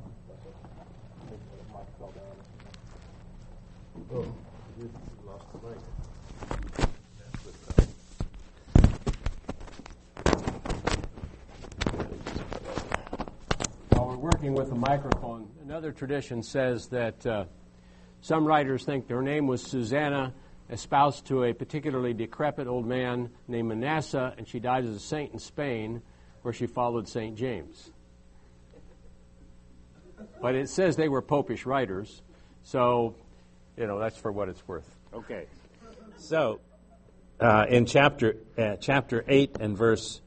Oh, you lost the mic. working with a microphone. Another tradition says that some writers think her name was Susanna, espoused to a particularly decrepit old man named Manasseh, and she died as a saint in Spain, where she followed St. James. But it says they were popish writers, so, that's for what it's worth. Okay. So, in chapter 8 and verse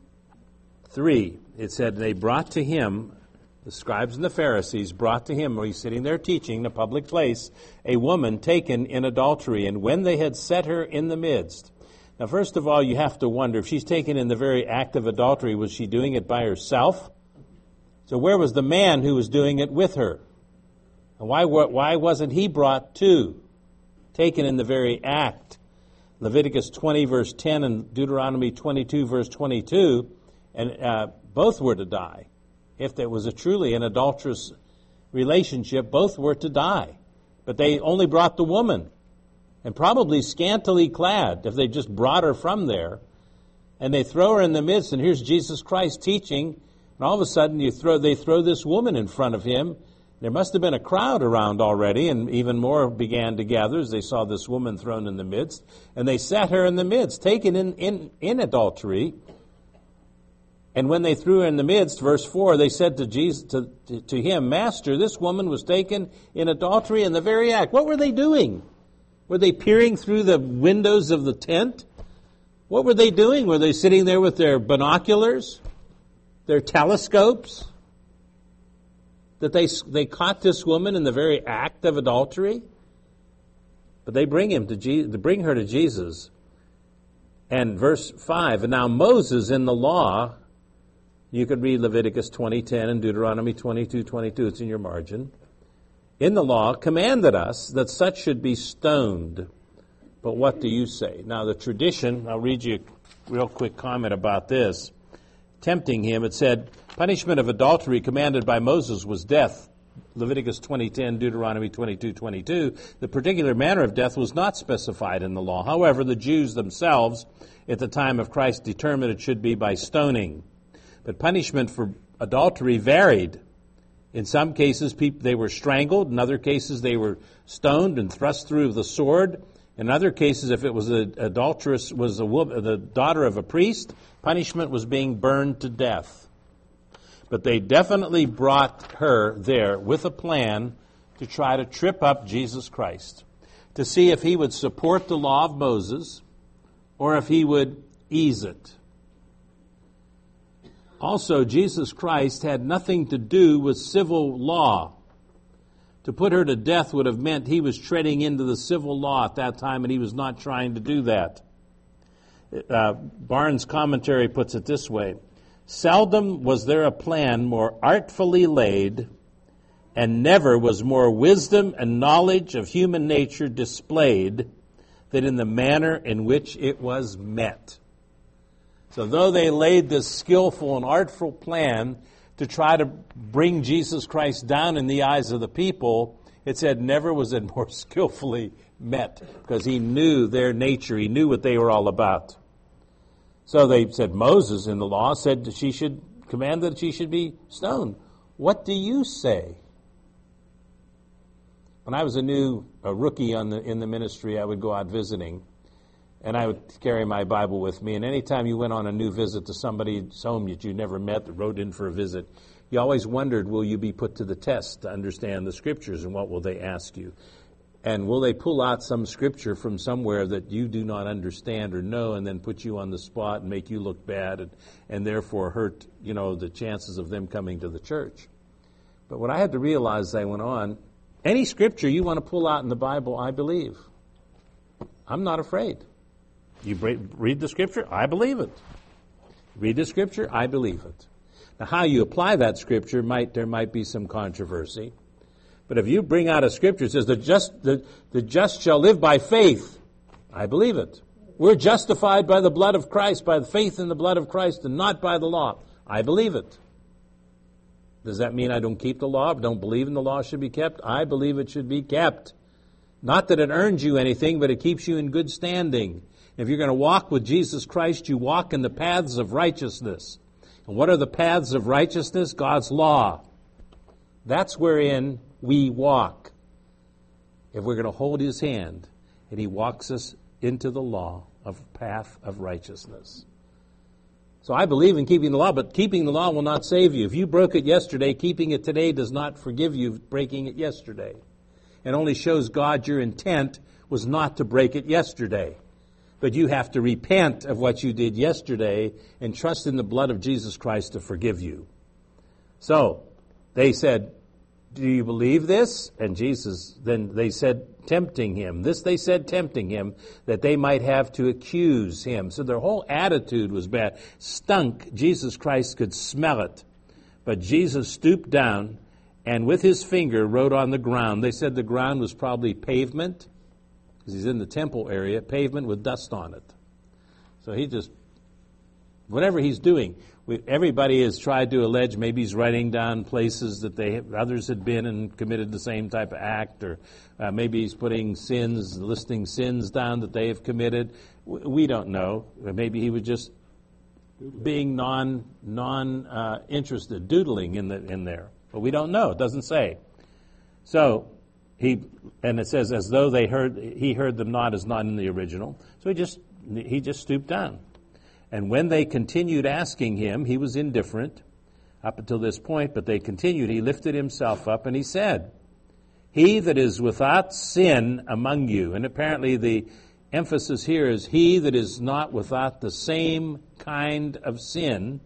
3, it said, they brought to him, the scribes and the Pharisees brought to him, where he's sitting there teaching in a public place, a woman taken in adultery, and when they had set her in the midst. Now, first of all, you have to wonder, if she's taken in the very act of adultery, was she doing it by herself? So where was the man who was doing it with her? And why wasn't he brought too? Taken in the very act. Leviticus 20, verse 10, and Deuteronomy 22, verse 22, and both were to die. If there was truly an adulterous relationship, both were to die. But they only brought the woman, and probably scantily clad, if they just brought her from there. And they throw her in the midst, and here's Jesus Christ teaching, and all of a sudden they throw this woman in front of him. There must have been a crowd around already, and even more began to gather as they saw this woman thrown in the midst. And they set her in the midst, taken in adultery. And when they threw her in the midst, verse 4, they said to Jesus, to him, Master, this woman was taken in adultery in the very act. What were they doing? Were they peering through the windows of the tent? What were they doing? Were they sitting there with their binoculars, their telescopes? That they caught this woman in the very act of adultery? But they bring her to Jesus. And verse 5, and now Moses in the law, you could read Leviticus 20:10 and Deuteronomy 22:22, it's in your margin. In the law commanded us that such should be stoned. But what do you say? Now the tradition, I'll read you a real quick comment about this. Tempting him, it said, punishment of adultery commanded by Moses was death. Leviticus 20:10, Deuteronomy 22:22. The particular manner of death was not specified in the law. However, the Jews themselves at the time of Christ determined it should be by stoning. But punishment for adultery varied. In some cases, they were strangled. In other cases, they were stoned and thrust through with a sword. In other cases, if it was an adulteress, was the daughter of a priest, punishment was being burned to death. But they definitely brought her there with a plan to try to trip up Jesus Christ, to see if he would support the law of Moses or if he would ease it. Also, Jesus Christ had nothing to do with civil law. To put her to death would have meant he was treading into the civil law at that time, and he was not trying to do that. Barnes' commentary puts it this way: seldom was there a plan more artfully laid, and never was more wisdom and knowledge of human nature displayed than in the manner in which it was met. So though they laid this skillful and artful plan to try to bring Jesus Christ down in the eyes of the people, it said never was it more skillfully met, because he knew their nature. He knew what they were all about. So they said Moses in the law said that she should command that she should be stoned. What do you say? When I was a rookie in the ministry, I would go out visiting, and I would carry my Bible with me. And anytime you went on a new visit to somebody's home that you never met, that wrote in for a visit, you always wondered, will you be put to the test to understand the Scriptures, and what will they ask you? And will they pull out some Scripture from somewhere that you do not understand or know, and then put you on the spot and make you look bad, and therefore hurt, the chances of them coming to the church? But what I had to realize as I went on, any Scripture you want to pull out in the Bible, I believe. I'm not afraid. You read the Scripture, I believe it. Read the Scripture, I believe it. Now, how you apply that Scripture, there might be some controversy. But if you bring out a Scripture that says the just shall live by faith, I believe it. We're justified by the blood of Christ, by the faith in the blood of Christ, and not by the law. I believe it. Does that mean I don't keep the law, don't believe in the law should be kept? I believe it should be kept. Not that it earns you anything, but it keeps you in good standing. If you're going to walk with Jesus Christ, you walk in the paths of righteousness. And what are the paths of righteousness? God's law. That's wherein we walk. If we're going to hold his hand, and he walks us into the law of path of righteousness. So I believe in keeping the law, but keeping the law will not save you. If you broke it yesterday, keeping it today does not forgive you breaking it yesterday. It only shows God your intent was not to break it yesterday. But you have to repent of what you did yesterday and trust in the blood of Jesus Christ to forgive you. So they said, do you believe this? And then they said, tempting him. This they said, tempting him, that they might have to accuse him. So their whole attitude was bad. Stunk. Jesus Christ could smell it. But Jesus stooped down and with his finger wrote on the ground. They said the ground was probably pavement, because he's in the temple area, pavement with dust on it. So he just, whatever he's doing, everybody has tried to allege maybe he's writing down places that others had been and committed the same type of act, or maybe he's putting sins, listing sins down that they have committed. We don't know. Maybe he was just being non-interested, doodling in there. But we don't know. It doesn't say. So and it says as though he heard them not as not in the original. So he just stooped down. And when they continued asking him, he was indifferent up until this point, but they continued. He lifted himself up and he said, he that is without sin among you. And apparently the emphasis here is he that is not without the same kind of sin,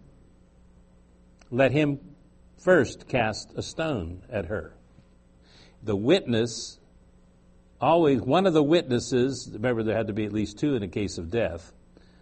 let him first cast a stone at her. The witness, always, one of the witnesses, remember there had to be at least two in a case of death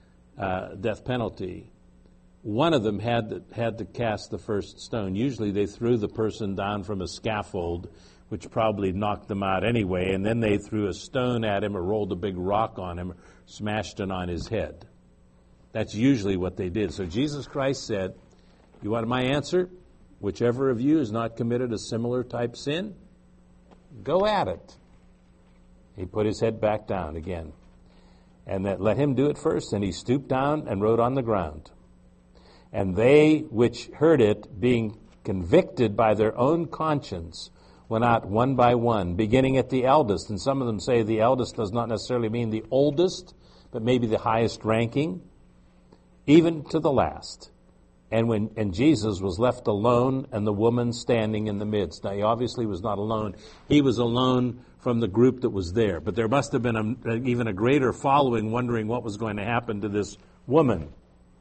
penalty. One of them had to cast the first stone. Usually they threw the person down from a scaffold, which probably knocked them out anyway, and then they threw a stone at him or rolled a big rock on him, smashed it on his head. That's usually what they did. So Jesus Christ said, you want my answer? Whichever of you has not committed a similar type sin, go at it. He put his head back down again. And that let him do it first. And he stooped down and wrote on the ground. And they which heard it, being convicted by their own conscience, went out one by one, beginning at the eldest. And some of them say the eldest does not necessarily mean the oldest, but maybe the highest ranking, even to the last. And Jesus was left alone, and the woman standing in the midst. Now, he obviously was not alone. He was alone from the group that was there. But there must have been even a greater following wondering what was going to happen to this woman.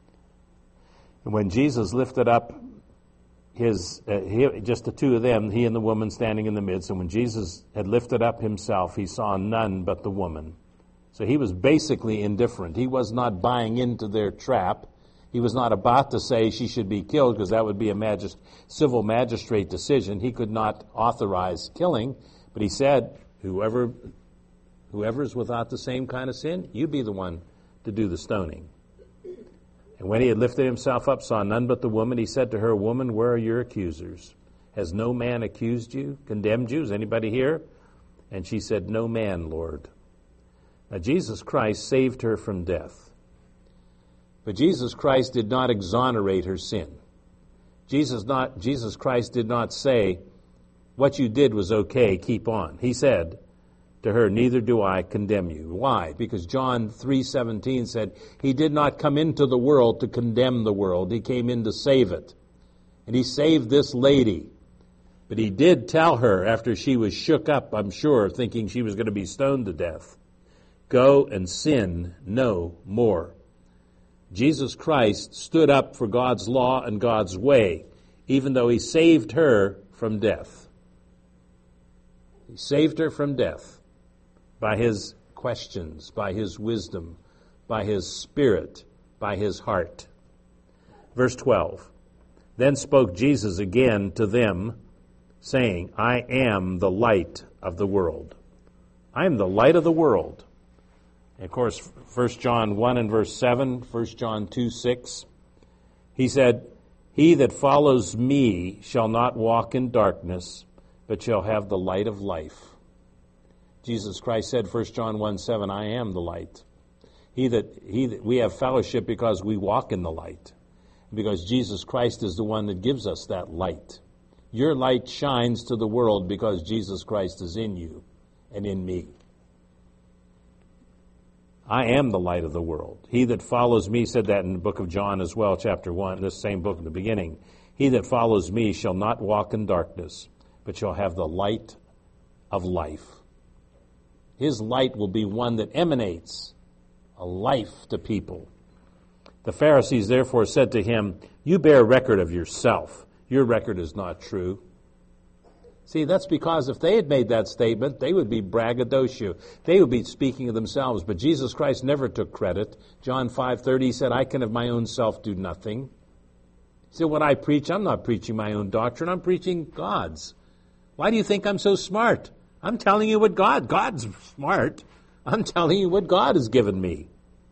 And when Jesus lifted up just the two of them, he and the woman standing in the midst, and when Jesus had lifted up himself, he saw none but the woman. So he was basically indifferent. He was not buying into their trap. He was not about to say she should be killed, because that would be a civil magistrate decision. He could not authorize killing, but he said, whoever is without the same kind of sin, you be the one to do the stoning. And when he had lifted himself up, saw none but the woman, he said to her, woman, where are your accusers? Has no man accused you, condemned you? Is anybody here? And she said, no man, Lord. Now Jesus Christ saved her from death. But Jesus Christ did not exonerate her sin. Jesus Christ did not say, what you did was okay, keep on. He said to her, neither do I condemn you. Why? Because John 3:17 said, he did not come into the world to condemn the world. He came in to save it. And he saved this lady. But he did tell her, after she was shook up, I'm sure, thinking she was going to be stoned to death, go and sin no more. Jesus Christ stood up for God's law and God's way, even though he saved her from death. He saved her from death by his questions, by his wisdom, by his spirit, by his heart. Verse 12, then spoke Jesus again to them, saying, I am the light of the world. I am the light of the world. And of course, 1 John 1 and verse 7, 1 John 2:6, he said, he that follows me shall not walk in darkness, but shall have the light of life. Jesus Christ said, 1 John 1:7, I am the light. We have fellowship because we walk in the light, because Jesus Christ is the one that gives us that light. Your light shines to the world because Jesus Christ is in you and in me. I am the light of the world. He that follows me, said that in the book of John as well, chapter 1, this same book in the beginning. He that follows me shall not walk in darkness, but shall have the light of life. His light will be one that emanates a life to people. The Pharisees therefore said to him, you bear record of yourself. Your record is not true. See, that's because if they had made that statement, they would be braggadocio. They would be speaking of themselves. But Jesus Christ never took credit. John 5:30, he said, I can of my own self do nothing. He said, what I preach, I'm not preaching my own doctrine. I'm preaching God's. Why do you think I'm so smart? I'm telling you what God's smart. I'm telling you what God has given me.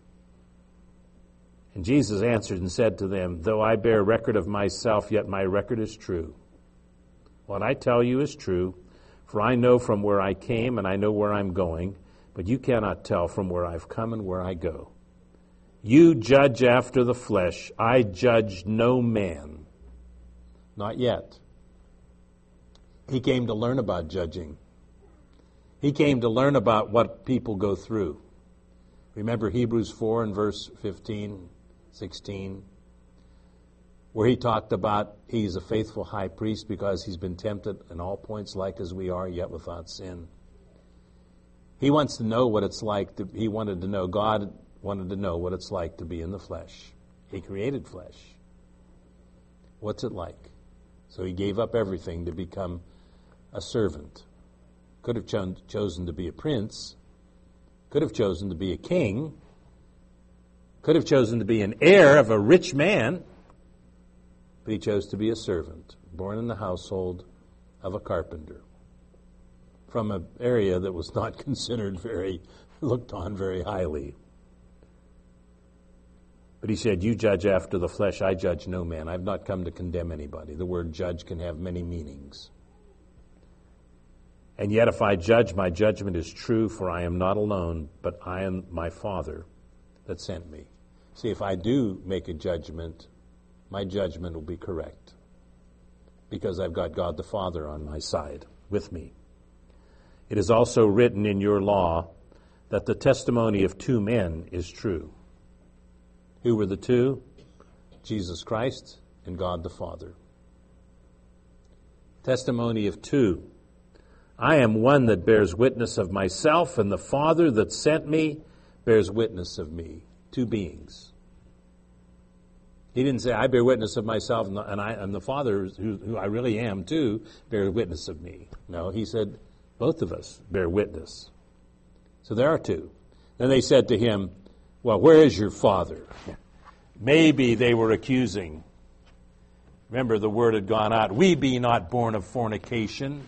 And Jesus answered and said to them, though I bear record of myself, yet my record is true. What I tell you is true, for I know from where I came and I know where I'm going, but you cannot tell from where I've come and where I go. You judge after the flesh. I judge no man. Not yet. He came to learn about judging. He came to learn about what people go through. Remember Hebrews 4 and verse 15, 16, where he talked about he's a faithful high priest because he's been tempted in all points like as we are, yet without sin. He wants to know what it's like. God wanted to know what it's like to be in the flesh. He created flesh. What's it like? So he gave up everything to become a servant. Could have chosen to be a prince. Could have chosen to be a king. Could have chosen to be an heir of a rich man. But he chose to be a servant, born in the household of a carpenter, from an area that was not considered looked on very highly. But he said, you judge after the flesh, I judge no man. I've not come to condemn anybody. The word judge can have many meanings. And yet if I judge, my judgment is true, for I am not alone, but I am my Father that sent me. See, if I do make a judgment, my judgment will be correct, because I've got God the Father on my side with me. It is also written in your law that the testimony of two men is true. Who were the two? Jesus Christ and God the Father. Testimony of two. I am one that bears witness of myself, and the Father that sent me bears witness of me. Two beings. He didn't say, I bear witness of myself, and the Father, who I really am too, bear witness of me. No, he said, both of us bear witness. So there are two. Then they said to him, well, where is your Father? Maybe they were accusing. Remember, the word had gone out, we be not born of fornication.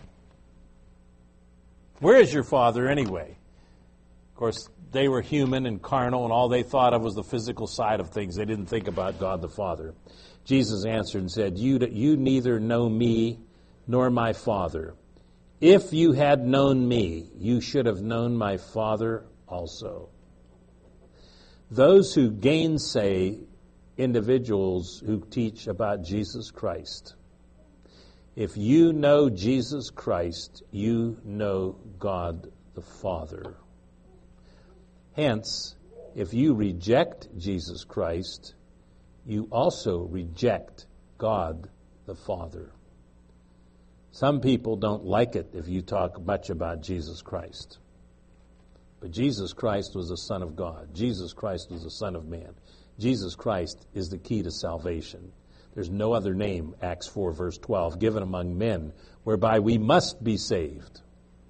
Where is your Father anyway? Of course, they were human and carnal, and all they thought of was the physical side of things. They didn't think about God the Father. Jesus answered and said, you neither know me nor my Father. If you had known me, you should have known my Father also. Those who gainsay individuals who teach about Jesus Christ, if you know Jesus Christ, you know God the Father. Hence, if you reject Jesus Christ, you also reject God the Father. Some people don't like it if you talk much about Jesus Christ. But Jesus Christ was the Son of God. Jesus Christ was the Son of Man. Jesus Christ is the key to salvation. There's no other name, Acts 4, verse 12, given among men whereby we must be saved.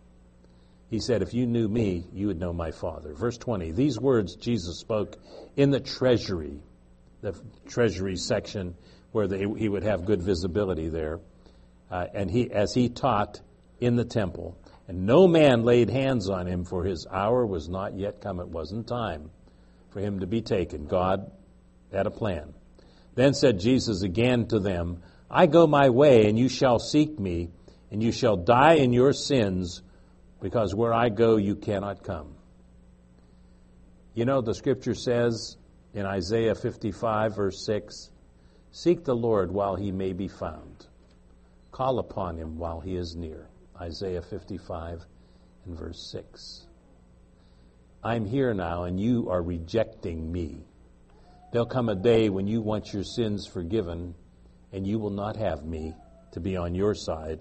He said, if you knew me, you would know my Father. Verse 20, these words Jesus spoke in the treasury section where he would have good visibility there. And as he taught in the temple. And no man laid hands on him, for his hour was not yet come. It wasn't time for him to be taken. God had a plan. Then said Jesus again to them, I go my way, and you shall seek me, and you shall die in your sins, because where I go you cannot come. You know, the scripture says in Isaiah 55, verse 6, seek the Lord while he may be found. Call upon him while he is near. Isaiah 55 and verse 6. I'm here now and you are rejecting me. There'll come a day when you want your sins forgiven and you will not have me to be on your side.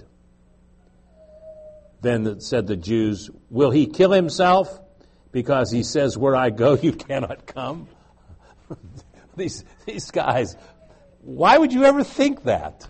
Then said the Jews, will he kill himself because he says, where I go you cannot come? These guys, why would you ever think that?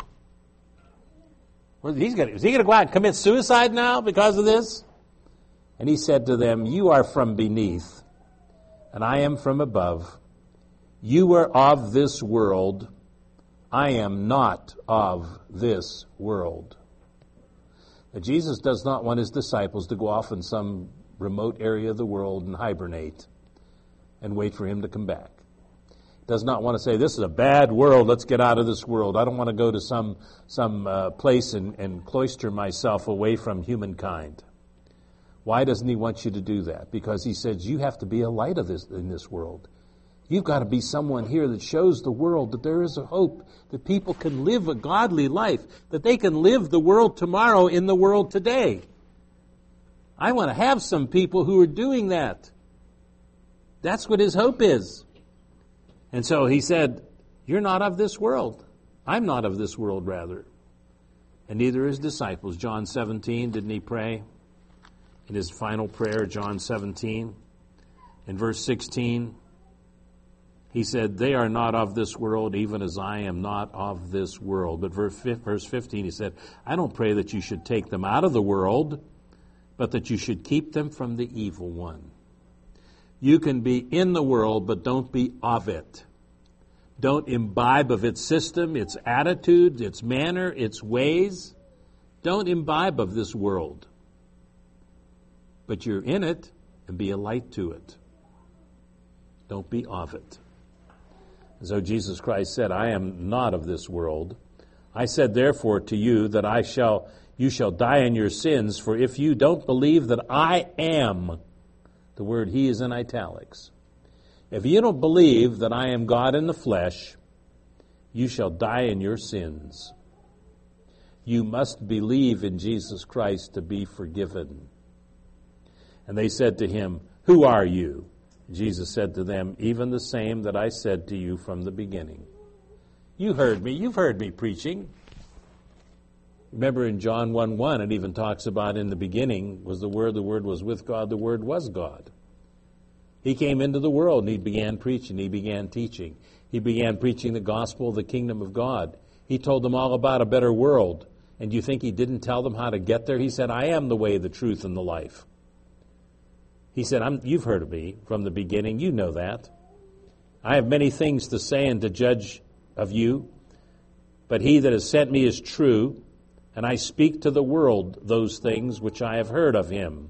Is he going to go out and commit suicide now because of this? And he said to them, you are from beneath, and I am from above. You are of this world. I am not of this world. Now, Jesus does not want his disciples to go off in some remote area of the world and hibernate and wait for him to come back. Does not want to say, this is a bad world, let's get out of this world. I don't want to go to some place and cloister myself away from humankind. Why doesn't he want you to do that? Because he says you have to be a light of in this world. You've got to be someone here that shows the world that there is a hope, that people can live a godly life, that they can live the world tomorrow in the world today. I want to have some people who are doing that. That's what his hope is. And so he said, you're not of this world. I'm not of this world, rather. And neither his disciples. John 17, didn't he pray? In his final prayer, John 17, in verse 16, he said, they are not of this world, even as I am not of this world. But verse 15, he said, I don't pray that you should take them out of the world, but that you should keep them from the evil one. You can be in the world, but don't be of it. Don't imbibe of its system, its attitude, its manner, its ways. Don't imbibe of this world. But you're in it, and be a light to it. Don't be of it. So Jesus Christ said, I am not of this world. I said therefore to you that you shall die in your sins, for if you don't believe that I am, the word he is in italics. If you don't believe that I am God in the flesh, you shall die in your sins. You must believe in Jesus Christ to be forgiven. And they said to him, who are you? Jesus said to them, even the same that I said to you from the beginning. You heard me. You've heard me preaching. Remember in John 1:1, it even talks about in the beginning was the Word was with God, the Word was God. He came into the world and he began preaching, he began teaching. He began preaching the gospel of the kingdom of God. He told them all about a better world. And do you think he didn't tell them how to get there? He said, I am the way, the truth, and the life. He said, you've heard of me from the beginning. You know that. I have many things to say and to judge of you, but he that has sent me is true, and I speak to the world those things which I have heard of him.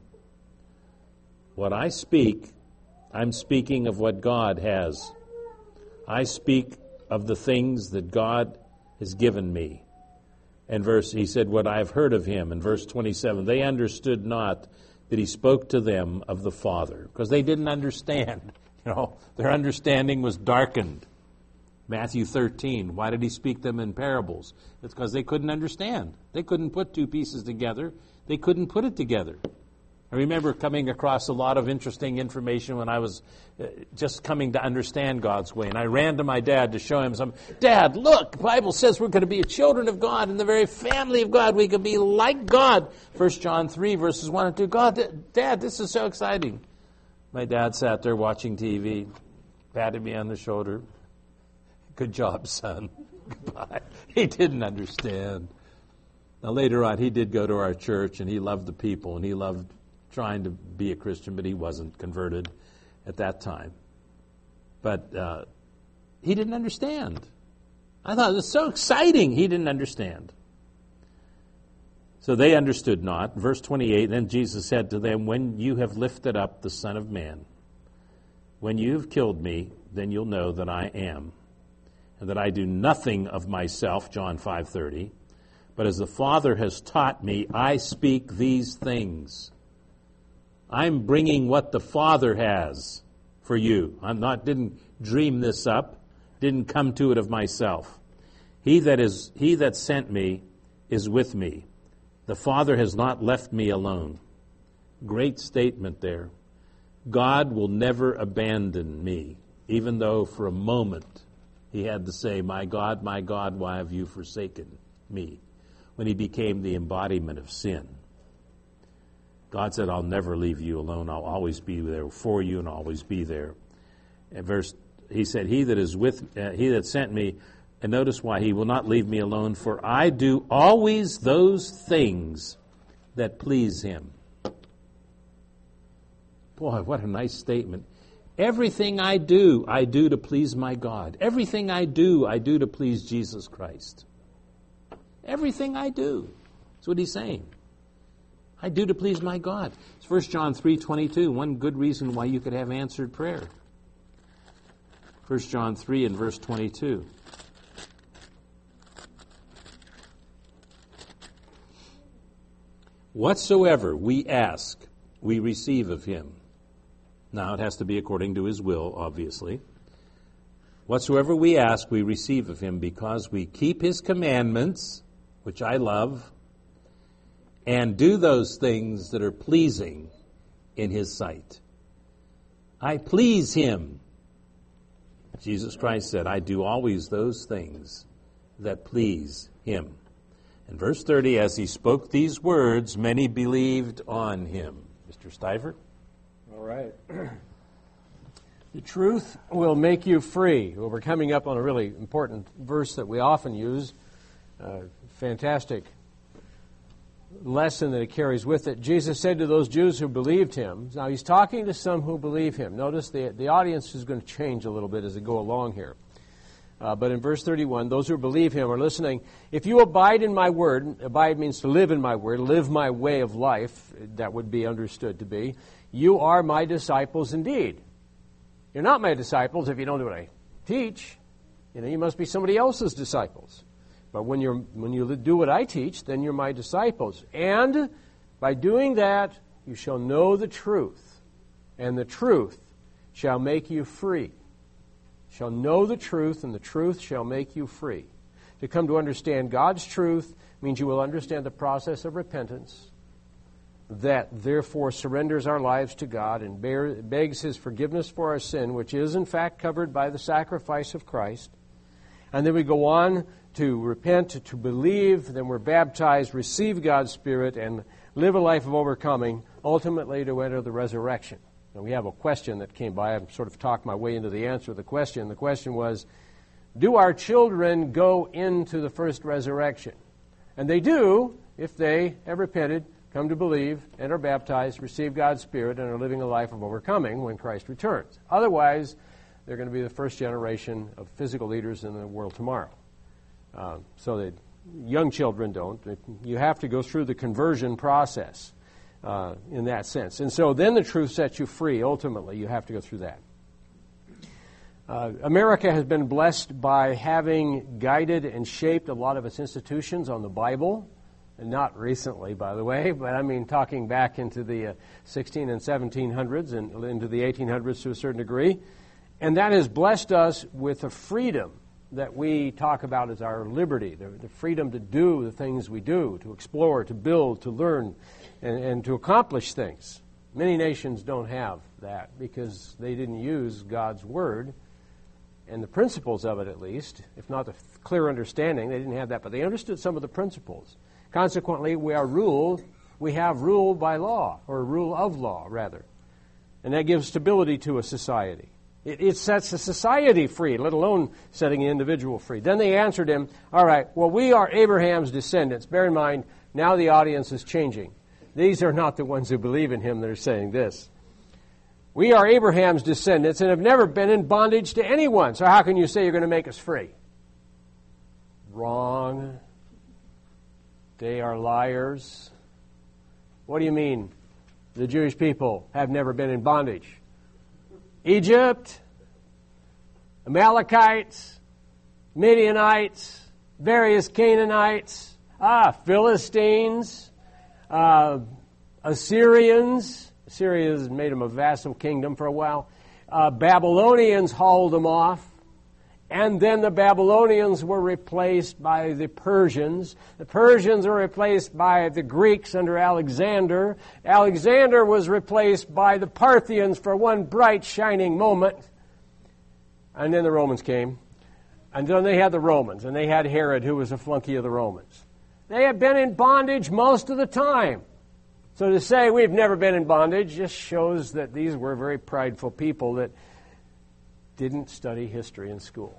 What I speak, I'm speaking of what God has. I speak of the things that God has given me. And he said, what I have heard of him. In verse 27, they understood not that he spoke to them of the Father, because they didn't understand. Their understanding was darkened. Matthew 13, why did he speak them in parables? It's because they couldn't understand. They couldn't put two pieces together. They couldn't put it together. I remember coming across a lot of interesting information when I was just coming to understand God's way. And I ran to my dad to show him some. Dad, look, the Bible says we're going to be children of God in the very family of God. We can be like God. 1 John 3, verses 1 and 2. Dad, this is so exciting. My dad sat there watching TV, patted me on the shoulder. Good job, son. Goodbye. He didn't understand. Now, later on, he did go to our church, and he loved the people, and he loved trying to be a Christian, but he wasn't converted at that time. But he didn't understand. I thought it was so exciting. He didn't understand. So they understood not. Verse 28, then Jesus said to them, when you have lifted up the Son of Man, when you have killed me, then you'll know that I am, and that I do nothing of myself, John 5:30, but as the Father has taught me, I speak these things. I'm bringing what the Father has for you. Didn't dream this up, didn't come to it of myself. He that sent me is with me. The Father has not left me alone. Great statement there. God will never abandon me, even though for a moment he had to say, my God, why have you forsaken me?" when he became the embodiment of sin. God said, "I'll never leave you alone. I'll always be there for you and always be there." He said, he that sent me, and notice why, he will not leave me alone, for I do always those things that please him. Boy, what a nice statement. Everything I do to please my God. Everything I do to please Jesus Christ. Everything I do. That's what he's saying. I do to please my God. It's 1 John 3:22, one good reason why you could have answered prayer. 1 John 3 and verse 22. Whatsoever we ask, we receive of him. Now, it has to be according to his will, obviously. Whatsoever we ask, we receive of him, because we keep his commandments, which I love, and do those things that are pleasing in his sight. I please him. Jesus Christ said, I do always those things that please him. In verse 30, as he spoke these words, many believed on him. Mr. Stiver? All right. The truth will make you free. Well, we're coming up on a really important verse that we often use. Fantastic lesson that it carries with it. Jesus said to those Jews who believed him, now he's talking to some who believe him. Notice the audience is going to change a little bit as they go along here. But in verse 31, those who believe him are listening. If you abide in my word, abide means to live in my word, live my way of life, that would be understood to be, you are my disciples indeed. You're not my disciples if you don't do what I teach. You must be somebody else's disciples. But when you do what I teach, then you're my disciples. And by doing that, you shall know the truth, and the truth shall make you free. Shall know the truth, and the truth shall make you free. To come to understand God's truth means you will understand the process of repentance, that therefore surrenders our lives to God and begs his forgiveness for our sin, which is in fact covered by the sacrifice of Christ. And then we go on to repent, to believe, then we're baptized, receive God's Spirit, and live a life of overcoming, ultimately to enter the resurrection. Now, we have a question that came by. I've sort of talked my way into the answer of the question. The question was, do our children go into the first resurrection? And they do, if they have repented, come to believe, and are baptized, receive God's Spirit, and are living a life of overcoming when Christ returns. Otherwise, they're going to be the first generation of physical leaders in the world tomorrow. So that young children don't. You have to go through the conversion process in that sense. And so then the truth sets you free. Ultimately, you have to go through that. America has been blessed by having guided and shaped a lot of its institutions on the Bible. And not recently, by the way, but I mean talking back into the 16 and 1700s and into the 1800s to a certain degree. And that has blessed us with a freedom that we talk about as our liberty, the freedom to do the things we do, to explore, to build, to learn, and to accomplish things. Many nations don't have that because they didn't use God's Word and the principles of it, at least, if not the clear understanding. They didn't have that, but they understood some of the principles. Consequently, we have rule by law, or rule of law, rather. And that gives stability to a society. It sets a society free, let alone setting an individual free. Then they answered him, all right, well, we are Abraham's descendants. Bear in mind, now the audience is changing. These are not the ones who believe in him that are saying this. We are Abraham's descendants and have never been in bondage to anyone. So how can you say you're going to make us free? Wrong. They are liars. What do you mean the Jewish people have never been in bondage? Egypt, Amalekites, Midianites, various Canaanites, Philistines, Assyrians. Assyrians made them a vassal kingdom for a while. Babylonians hauled them off. And then the Babylonians were replaced by the Persians. The Persians were replaced by the Greeks under Alexander. Alexander was replaced by the Parthians for one bright, shining moment. And then the Romans came. And then they had the Romans, and they had Herod, who was a flunky of the Romans. They had been in bondage most of the time. So to say we've never been in bondage just shows that these were very prideful people that didn't study history in school.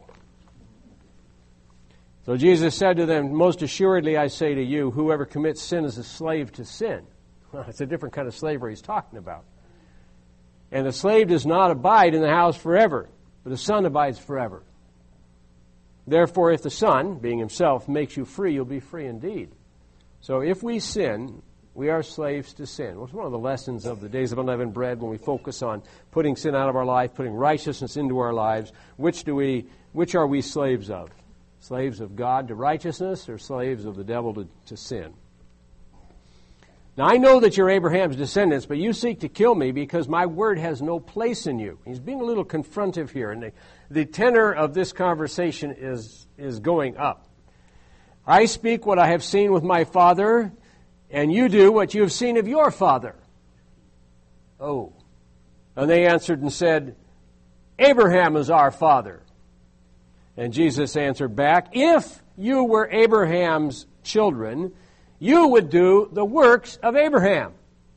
So Jesus said to them, most assuredly I say to you, whoever commits sin is a slave to sin. Well, it's a different kind of slavery he's talking about. And the slave does not abide in the house forever, but the Son abides forever. Therefore, if the Son, being himself, makes you free, you'll be free indeed. So if we sin, we are slaves to sin. Well, it's one of the lessons of the days of unleavened bread when we focus on putting sin out of our life, putting righteousness into our lives. Which are we slaves of? Slaves of God to righteousness or slaves of the devil to sin? Now, I know that you're Abraham's descendants, but you seek to kill me because my word has no place in you. He's being a little confrontive here, and the tenor of this conversation is going up. I speak what I have seen with my father, and you do what you have seen of your father. Oh. And they answered and said, Abraham is our father. And Jesus answered back, if you were Abraham's children, you would do the works of Abraham.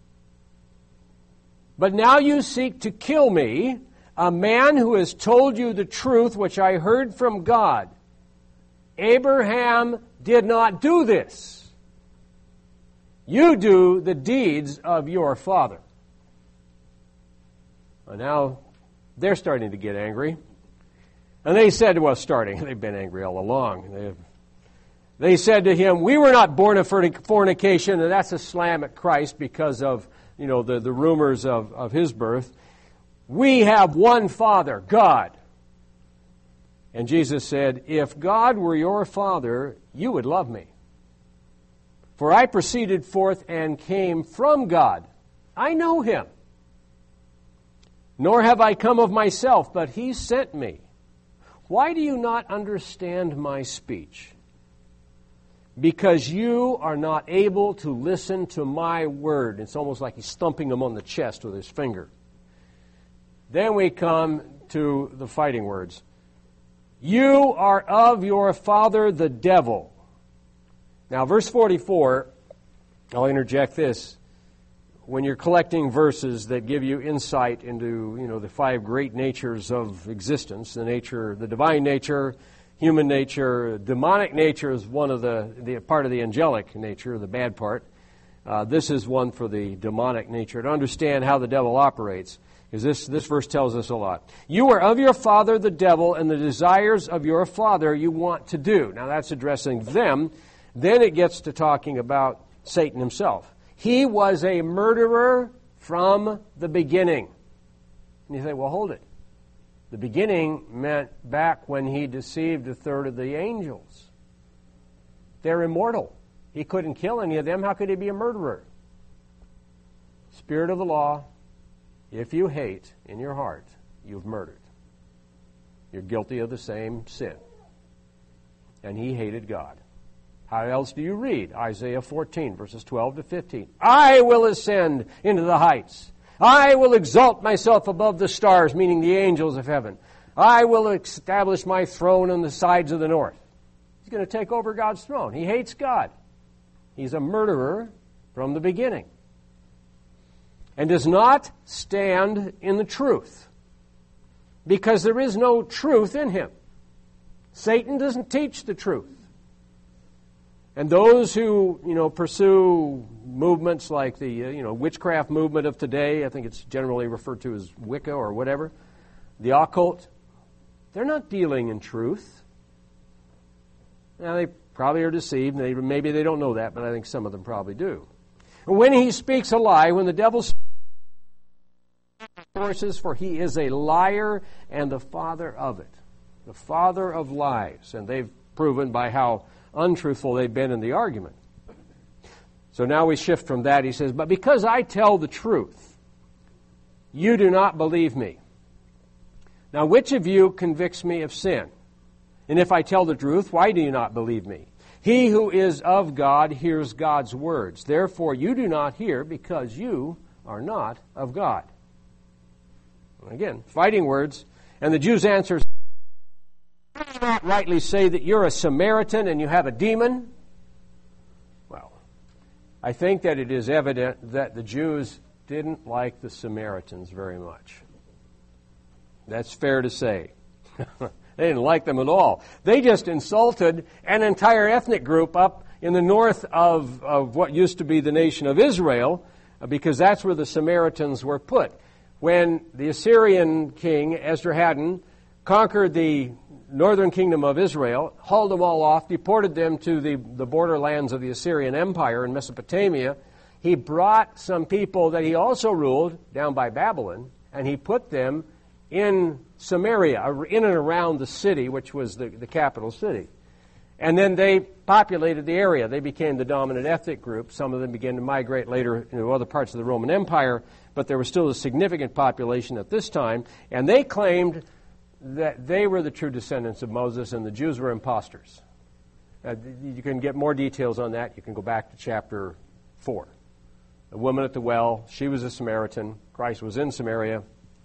But now you seek to kill me, a man who has told you the truth which I heard from God. Abraham did not do this. You do the deeds of your father. Well, now they're starting to get angry. And they said, they've been angry all along. They said to him, we were not born of fornication, and that's a slam at Christ because of, the rumors of his birth. We have one Father, God. And Jesus said, if God were your Father, you would love me. For I proceeded forth and came from God. I know him. Nor have I come of myself, but he sent me. Why do you not understand my speech? Because you are not able to listen to my word. It's almost like he's thumping them on the chest with his finger. Then we come to the fighting words. You are of your father the devil. Now, verse 44, I'll interject this. When you're collecting verses that give you insight into, the five great natures of existence, the divine nature, human nature, demonic nature is one of the part of the angelic nature, the bad part. This is one for the demonic nature, to understand how the devil operates, because this verse tells us a lot. You are of your father the devil, and the desires of your father you want to do. Now that's addressing them. Then it gets to talking about Satan himself. He was a murderer from the beginning. And you say, well, hold it. The beginning meant back when he deceived a third of the angels. They're immortal. He couldn't kill any of them. How could he be a murderer? Spirit of the law, if you hate in your heart, you've murdered. You're guilty of the same sin. And he hated God. How else do you read? Isaiah 14, verses 12 to 15. I will ascend into the heights. I will exalt myself above the stars, meaning the angels of heaven. I will establish my throne on the sides of the north. He's going to take over God's throne. He hates God. He's a murderer from the beginning. And does not stand in the truth, because there is no truth in him. Satan doesn't teach the truth. And those who, pursue movements like the, witchcraft movement of today, I think it's generally referred to as Wicca or whatever, the occult, they're not dealing in truth. Now, they probably are deceived. Maybe they don't know that, but I think some of them probably do. And when he speaks a lie, when the devil forces, for he is a liar and the father of it, the father of lies. And they've proven by how untruthful they've been in the argument. So now we shift from that. He says, but because I tell the truth, you do not believe me. Now, which of you convicts me of sin? And if I tell the truth, why do you not believe me? He who is of God hears God's words. Therefore you do not hear, because you are not of God. Again, fighting words. And the Jews answer, "Do you not rightly say that you're a Samaritan and you have a demon?" Well, I think that it is evident that the Jews didn't like the Samaritans very much. That's fair to say. They didn't like them at all. They just insulted an entire ethnic group up in the north of what used to be the nation of Israel, because that's where the Samaritans were put. When the Assyrian king, Esarhaddon, conquered the northern kingdom of Israel, hauled them all off, deported them to the borderlands of the Assyrian Empire in Mesopotamia, he brought some people that he also ruled down by Babylon, and he put them in Samaria, in and around the city, which was the capital city. And then they populated the area. They became the dominant ethnic group. Some of them began to migrate later into other parts of the Roman Empire, but there was still a significant population at this time, and they claimed that they were the true descendants of Moses and the Jews were imposters. You can get more details on that. You can go back to chapter 4. The woman at the well, she was a Samaritan. Christ was in Samaria.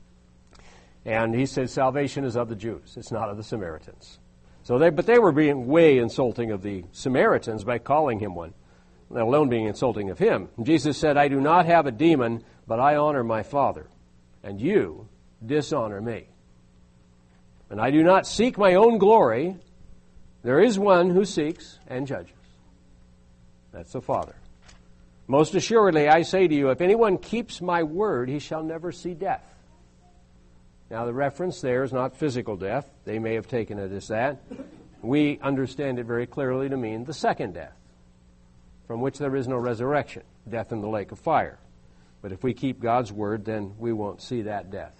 And he said salvation is of the Jews. It's not of the Samaritans. But they were being way insulting of the Samaritans by calling him one, let alone being insulting of him. And Jesus said, "I do not have a demon, but I honor my Father, and you dishonor me. And I do not seek my own glory. There is one who seeks and judges." That's the Father. "Most assuredly, I say to you, if anyone keeps my word, he shall never see death." Now, the reference there is not physical death. They may have taken it as that. We understand it very clearly to mean the second death, from which there is no resurrection, death in the lake of fire. But if we keep God's word, then we won't see that death.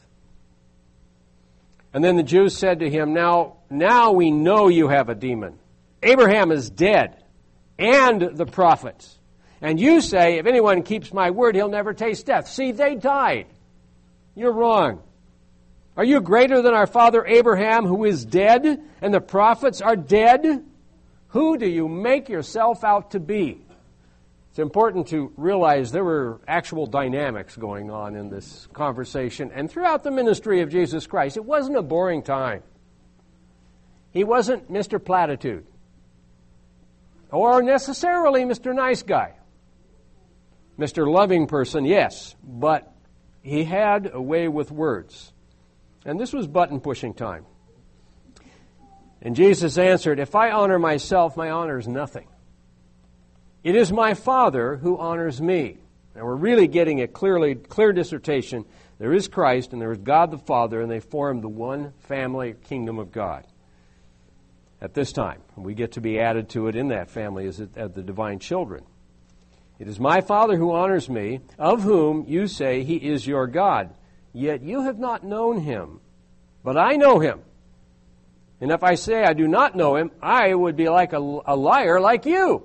And then the Jews said to him, Now we know you have a demon. Abraham is dead, and the prophets. And you say, if anyone keeps my word, he'll never taste death. See, they died. You're wrong. Are you greater than our father Abraham, who is dead, and the prophets are dead? Who do you make yourself out to be? It's important to realize there were actual dynamics going on in this conversation, and throughout the ministry of Jesus Christ, it wasn't a boring time. He wasn't Mr. Platitude, or necessarily Mr. Nice Guy. Mr. Loving Person, yes, but he had a way with words. And this was button-pushing time. And Jesus answered, if I honor myself, my honor is nothing. It is my Father who honors me. And we're really getting a clear dissertation. There is Christ and there is God the Father, and they form the one family kingdom of God at this time. And we get to be added to it in that family as the divine children. It is my Father who honors me, of whom you say he is your God. Yet you have not known him, but I know him. And if I say I do not know him, I would be like a liar like you.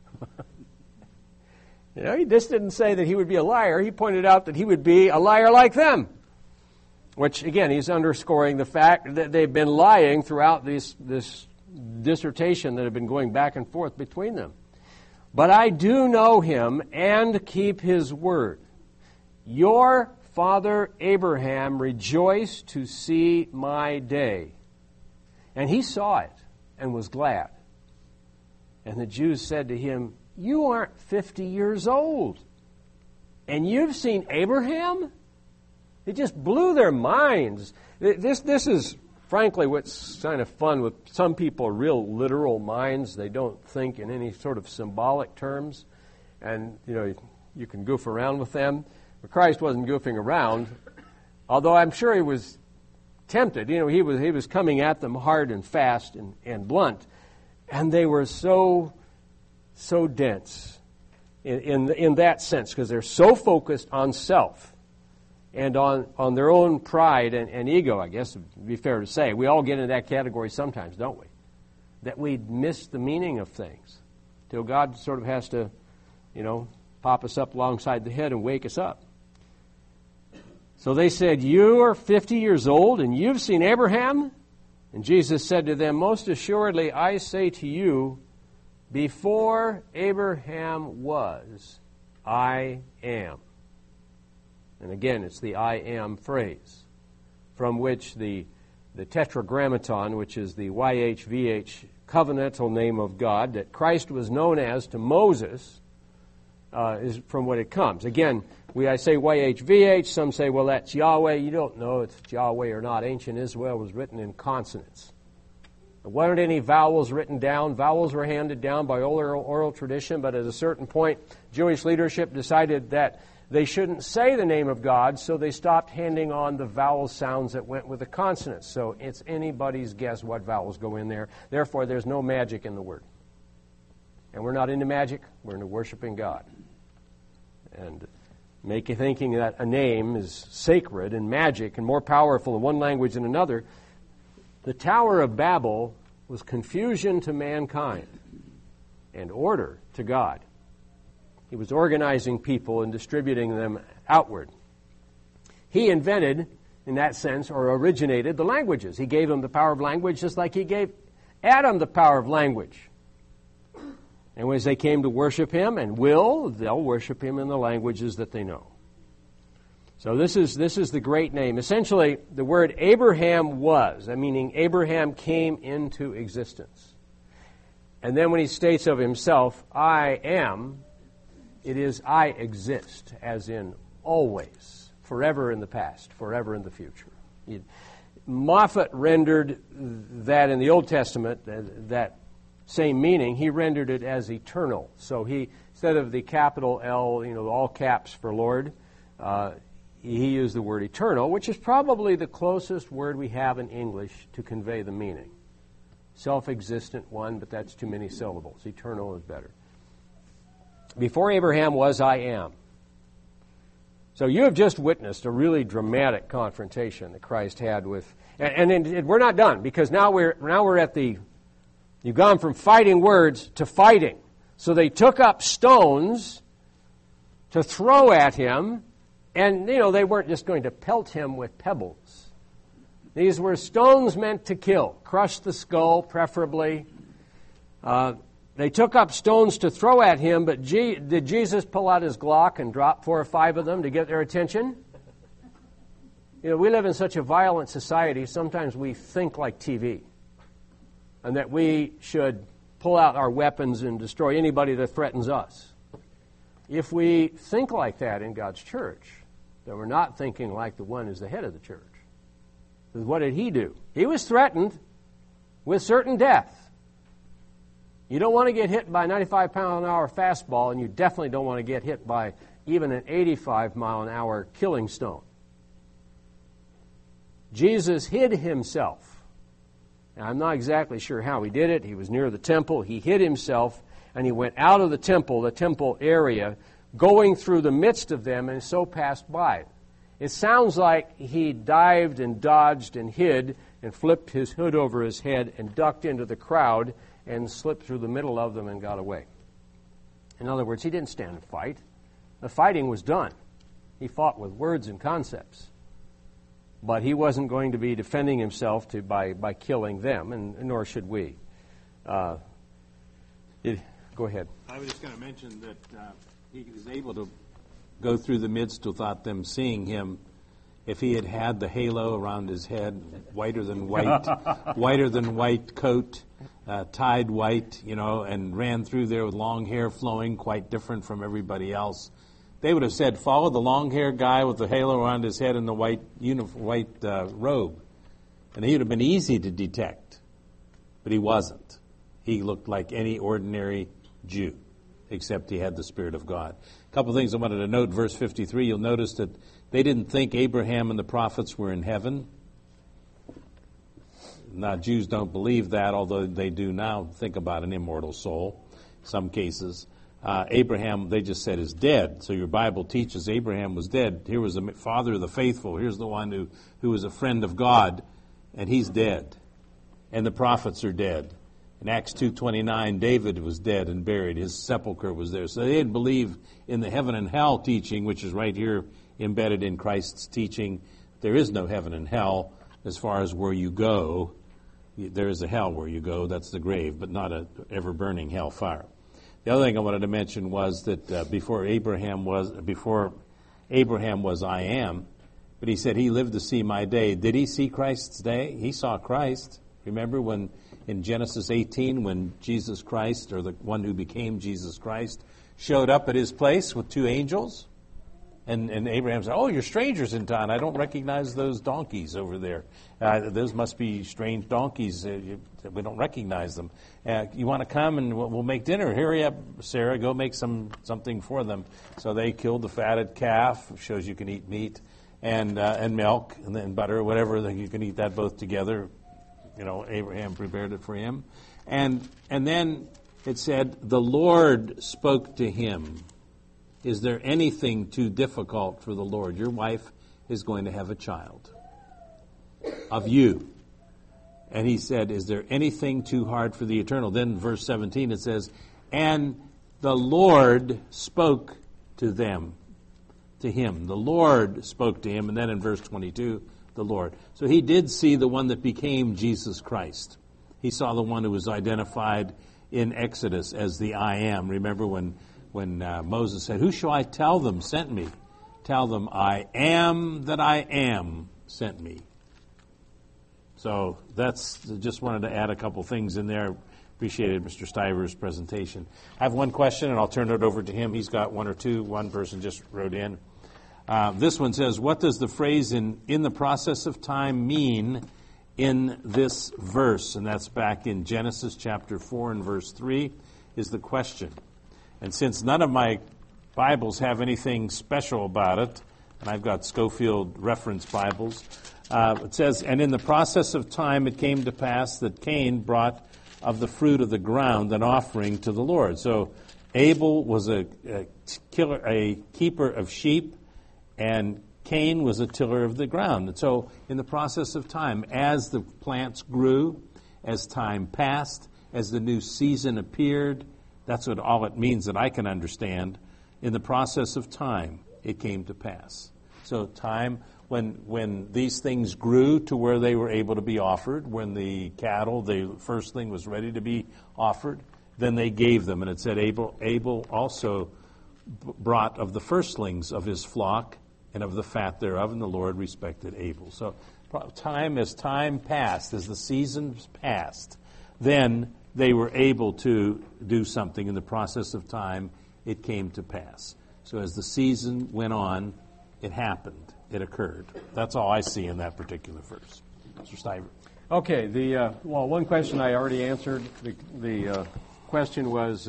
He just didn't say that he would be a liar. He pointed out that he would be a liar like them. Which, again, he's underscoring the fact that they've been lying throughout this dissertation that had been going back and forth between them. But I do know him and keep his word. Your father Abraham rejoiced to see my day. And he saw it and was glad. And the Jews said to him, you aren't 50 years old, and you've seen Abraham? It just blew their minds. This is, frankly, what's kind of fun with some people, real literal minds. They don't think in any sort of symbolic terms. And, you can goof around with them. But Christ wasn't goofing around, although I'm sure he was tempted. He was coming at them hard and fast and blunt. And they were so dense in that sense, because they're so focused on self and on their own pride and ego, I guess would be fair to say. We all get in that category sometimes, don't we? That we miss the meaning of things till God sort of has to, pop us up alongside the head and wake us up. So they said, you are 50 years old and you've seen Abraham? And Jesus said to them, most assuredly I say to you, before Abraham was, I am. And again, it's the I am phrase, from which the Tetragrammaton, which is the YHVH covenantal name of God, that Christ was known as to Moses, is from what it comes. Again, I say YHVH, some say, well, that's Yahweh. You don't know if it's Yahweh or not. Ancient Israel was written in consonants. There weren't any vowels written down. Vowels were handed down by oral tradition, but at a certain point, Jewish leadership decided that they shouldn't say the name of God, so they stopped handing on the vowel sounds that went with the consonants. So it's anybody's guess what vowels go in there. Therefore, there's no magic in the word. And we're not into magic. We're into worshiping God. And make you thinking that a name is sacred and magic and more powerful in one language than another. The Tower of Babel was confusion to mankind and order to God. He was organizing people and distributing them outward. He invented, in that sense, or originated the languages. He gave them the power of language just like he gave Adam the power of language. And as they came to worship him, and they'll worship him in the languages that they know. So this is the great name. Essentially, the word Abraham was, meaning Abraham came into existence. And then when he states of himself, I am, it is I exist, as in always, forever in the past, forever in the future. Moffat rendered that in the Old Testament, that same meaning, he rendered it as eternal. So he, instead of the capital L, all caps for Lord, he used the word eternal, which is probably the closest word we have in English to convey the meaning. Self-existent one, but that's too many syllables. Eternal is better. Before Abraham was, I am. So you have just witnessed a really dramatic confrontation that Christ had with, and we're not done, because now we're at the, you've gone from fighting words to fighting. So they took up stones to throw at him, and they weren't just going to pelt him with pebbles. These were stones meant to kill, crush the skull preferably. They took up stones to throw at him, but did Jesus pull out his Glock and drop 4 or 5 of them to get their attention? We live in such a violent society, sometimes we think like TV, and that we should pull out our weapons and destroy anybody that threatens us. If we think like that in God's church, then we're not thinking like the one who's the head of the church. Because what did he do? He was threatened with certain death. You don't want to get hit by a 95-pound-an-hour fastball, and you definitely don't want to get hit by even an 85-mile-an-hour killing stone. Jesus hid himself. Now, I'm not exactly sure how he did it. He was near the temple. He hid himself, and he went out of the temple area, going through the midst of them, and so passed by. It sounds like he dived and dodged and hid and flipped his hood over his head and ducked into the crowd and slipped through the middle of them and got away. In other words, he didn't stand and fight. The fighting was done. He fought with words and concepts. But he wasn't going to be defending himself by killing them, and nor should we. Go ahead. I was just going to mention that he was able to go through the midst without them seeing him. If he had had the halo around his head, whiter than white coat, tied white, and ran through there with long hair flowing, quite different from everybody else, they would have said, follow the long-haired guy with the halo around his head and the white robe. And he would have been easy to detect. But he wasn't. He looked like any ordinary Jew, except he had the Spirit of God. A couple of things I wanted to note. Verse 53, you'll notice that they didn't think Abraham and the prophets were in heaven. Now, Jews don't believe that, although they do now think about an immortal soul, some cases. Abraham, they just said, is dead. So your Bible teaches Abraham was dead. Here was the father of the faithful. Here's the one who was a friend of God, and he's dead. And the prophets are dead. In Acts 2:29, David was dead and buried. His sepulcher was there. So they didn't believe in the heaven and hell teaching, which is right here embedded in Christ's teaching. There is no heaven and hell as far as where you go There is a hell where you go, that's the grave, but not a ever-burning hellfire. The other thing I wanted to mention was that before Abraham was I am, but he said he lived to see my day. Did he see Christ's day? He saw Christ. Remember when in Genesis 18 when Jesus Christ, or the one who became Jesus Christ, showed up at his place with two angels? And Abraham said, "Oh, you're strangers in town. I don't recognize those donkeys over there. Those must be strange donkeys. We don't recognize them. You want to come and we'll make dinner? Hurry up, Sarah. Go make something for them." So they killed the fatted calf. Shows you can eat meat and milk and then butter, whatever. You can eat that both together. You know, Abraham prepared it for him. And then it said, the Lord spoke to him. Is there anything too difficult for the Lord? Your wife is going to have a child of you. And he said, is there anything too hard for the Eternal? Then verse 17 it says, and the Lord spoke to him. The Lord spoke to him. And then in verse 22, the Lord. So he did see the one that became Jesus Christ. He saw the one who was identified in Exodus as the I am. Remember when Moses said, who shall I tell them sent me? Tell them, I am that I am sent me. So that's, just wanted to add a couple things in there. Appreciated Mr. Stiver's presentation. I have one question, and I'll turn it over to him. He's got one or two. One person just wrote in. This one says, what does the phrase in the process of time mean in this verse? And that's back in Genesis chapter 4 and verse 3 is the question. And since none of my Bibles have anything special about it, and I've got Schofield reference Bibles, it says, and in the process of time it came to pass that Cain brought of the fruit of the ground an offering to the Lord. So Abel was a keeper of sheep, and Cain was a tiller of the ground. And so in the process of time, as the plants grew, as time passed, as the new season appeared, that's what all it means that I can understand. In the process of time, it came to pass. So time, when these things grew to where they were able to be offered, when the cattle, the first thing was ready to be offered, then they gave them. And it said Abel also brought of the firstlings of his flock and of the fat thereof, and the Lord respected Abel. So as time passed, as the seasons passed, then they were able to do something. In the process of time, it came to pass. So as the season went on, it happened. It occurred. That's all I see in that particular verse. Mr. Stiver. Okay. One question I already answered. The question was,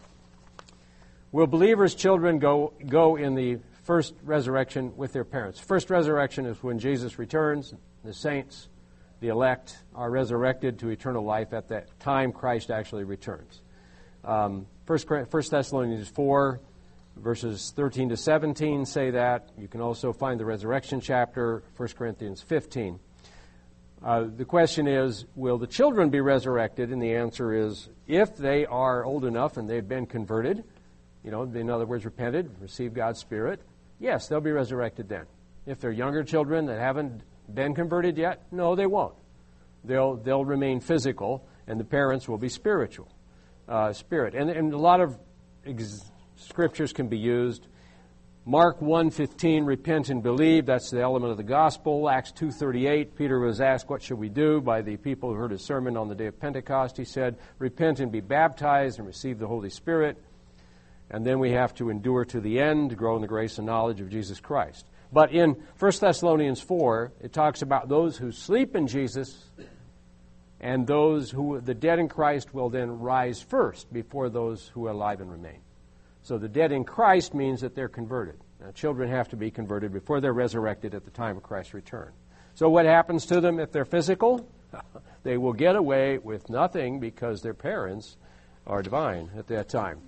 will believers' children go in the first resurrection with their parents? First resurrection is when Jesus returns. The saints, the elect, are resurrected to eternal life at that time Christ actually returns. 1 Thessalonians 4, verses 13 to 17 say that. You can also find the resurrection chapter, 1 Corinthians 15. The question is, will the children be resurrected? And the answer is, if they are old enough and they've been converted, in other words, repented, received God's Spirit, yes, they'll be resurrected then. If they're younger children that haven't been converted yet, no, they won't. They'll remain physical, and the parents will be spiritual. Spirit. And a lot of scriptures can be used. Mark 1:15, repent and believe. That's the element of the gospel. Acts 2:38, Peter was asked, what should we do? By the people who heard his sermon on the day of Pentecost. He said, repent and be baptized and receive the Holy Spirit. And then we have to endure to the end to grow in the grace and knowledge of Jesus Christ. But in 1 Thessalonians 4, it talks about those who sleep in Jesus, and those who, the dead in Christ, will then rise first before those who are alive and remain. So the dead in Christ means that they're converted. Now, children have to be converted before they're resurrected at the time of Christ's return. So what happens to them if they're physical? They will get away with nothing because their parents are divine at that time.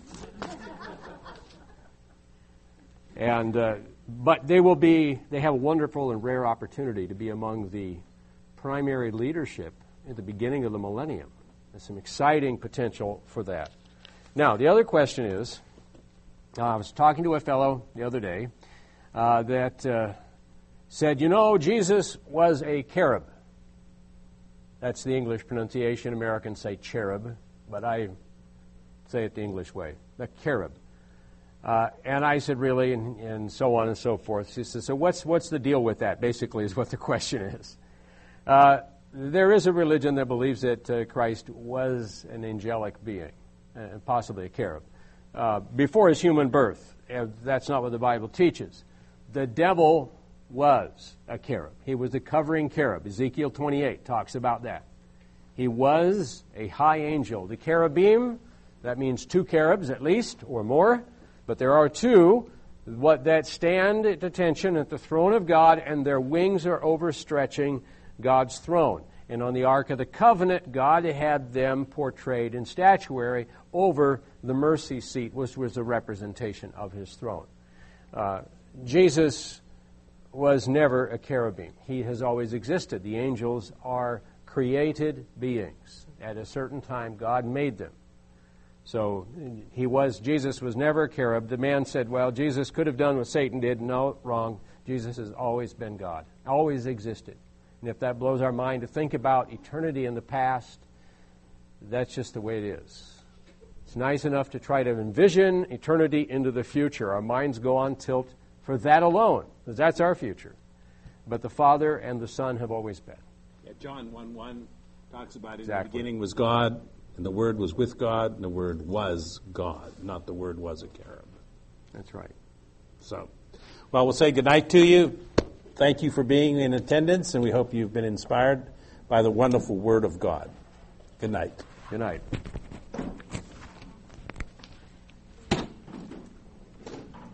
But they have a wonderful and rare opportunity to be among the primary leadership at the beginning of the millennium. There's some exciting potential for that. Now, the other question is, I was talking to a fellow the other day that said, Jesus was a cherub. That's the English pronunciation. Americans say cherub, but I say it the English way, the cherub. And I said, really, and so on and so forth. She said, so what's the deal with that, basically, is what the question is. There is a religion that believes that Christ was an angelic being, and possibly a cherub, before his human birth. That's not what the Bible teaches. The devil was a cherub. He was a covering cherub. Ezekiel 28 talks about that. He was a high angel. The cherubim, that means 2 cherubs at least, or more, but there are 2 that stand at attention at the throne of God, and their wings are overstretching God's throne. And on the Ark of the Covenant, God had them portrayed in statuary over the mercy seat, which was a representation of his throne. Jesus was never a cherubim. He has always existed. The angels are created beings. At a certain time, God made them. So Jesus was never a cherub. The man said, well, Jesus could have done what Satan did. No, wrong. Jesus has always been God, always existed. And if that blows our mind to think about eternity in the past, that's just the way it is. It's nice enough to try to envision eternity into the future. Our minds go on tilt for that alone, because that's our future. But the Father and the Son have always been. Yeah, John 1:1 talks about it. Exactly. In the beginning was God, and the Word was with God, and the Word was God, not the Word was a cherub. That's right. So, well, we'll say goodnight to you. Thank you for being in attendance, and we hope you've been inspired by the wonderful Word of God. Good night. Good night.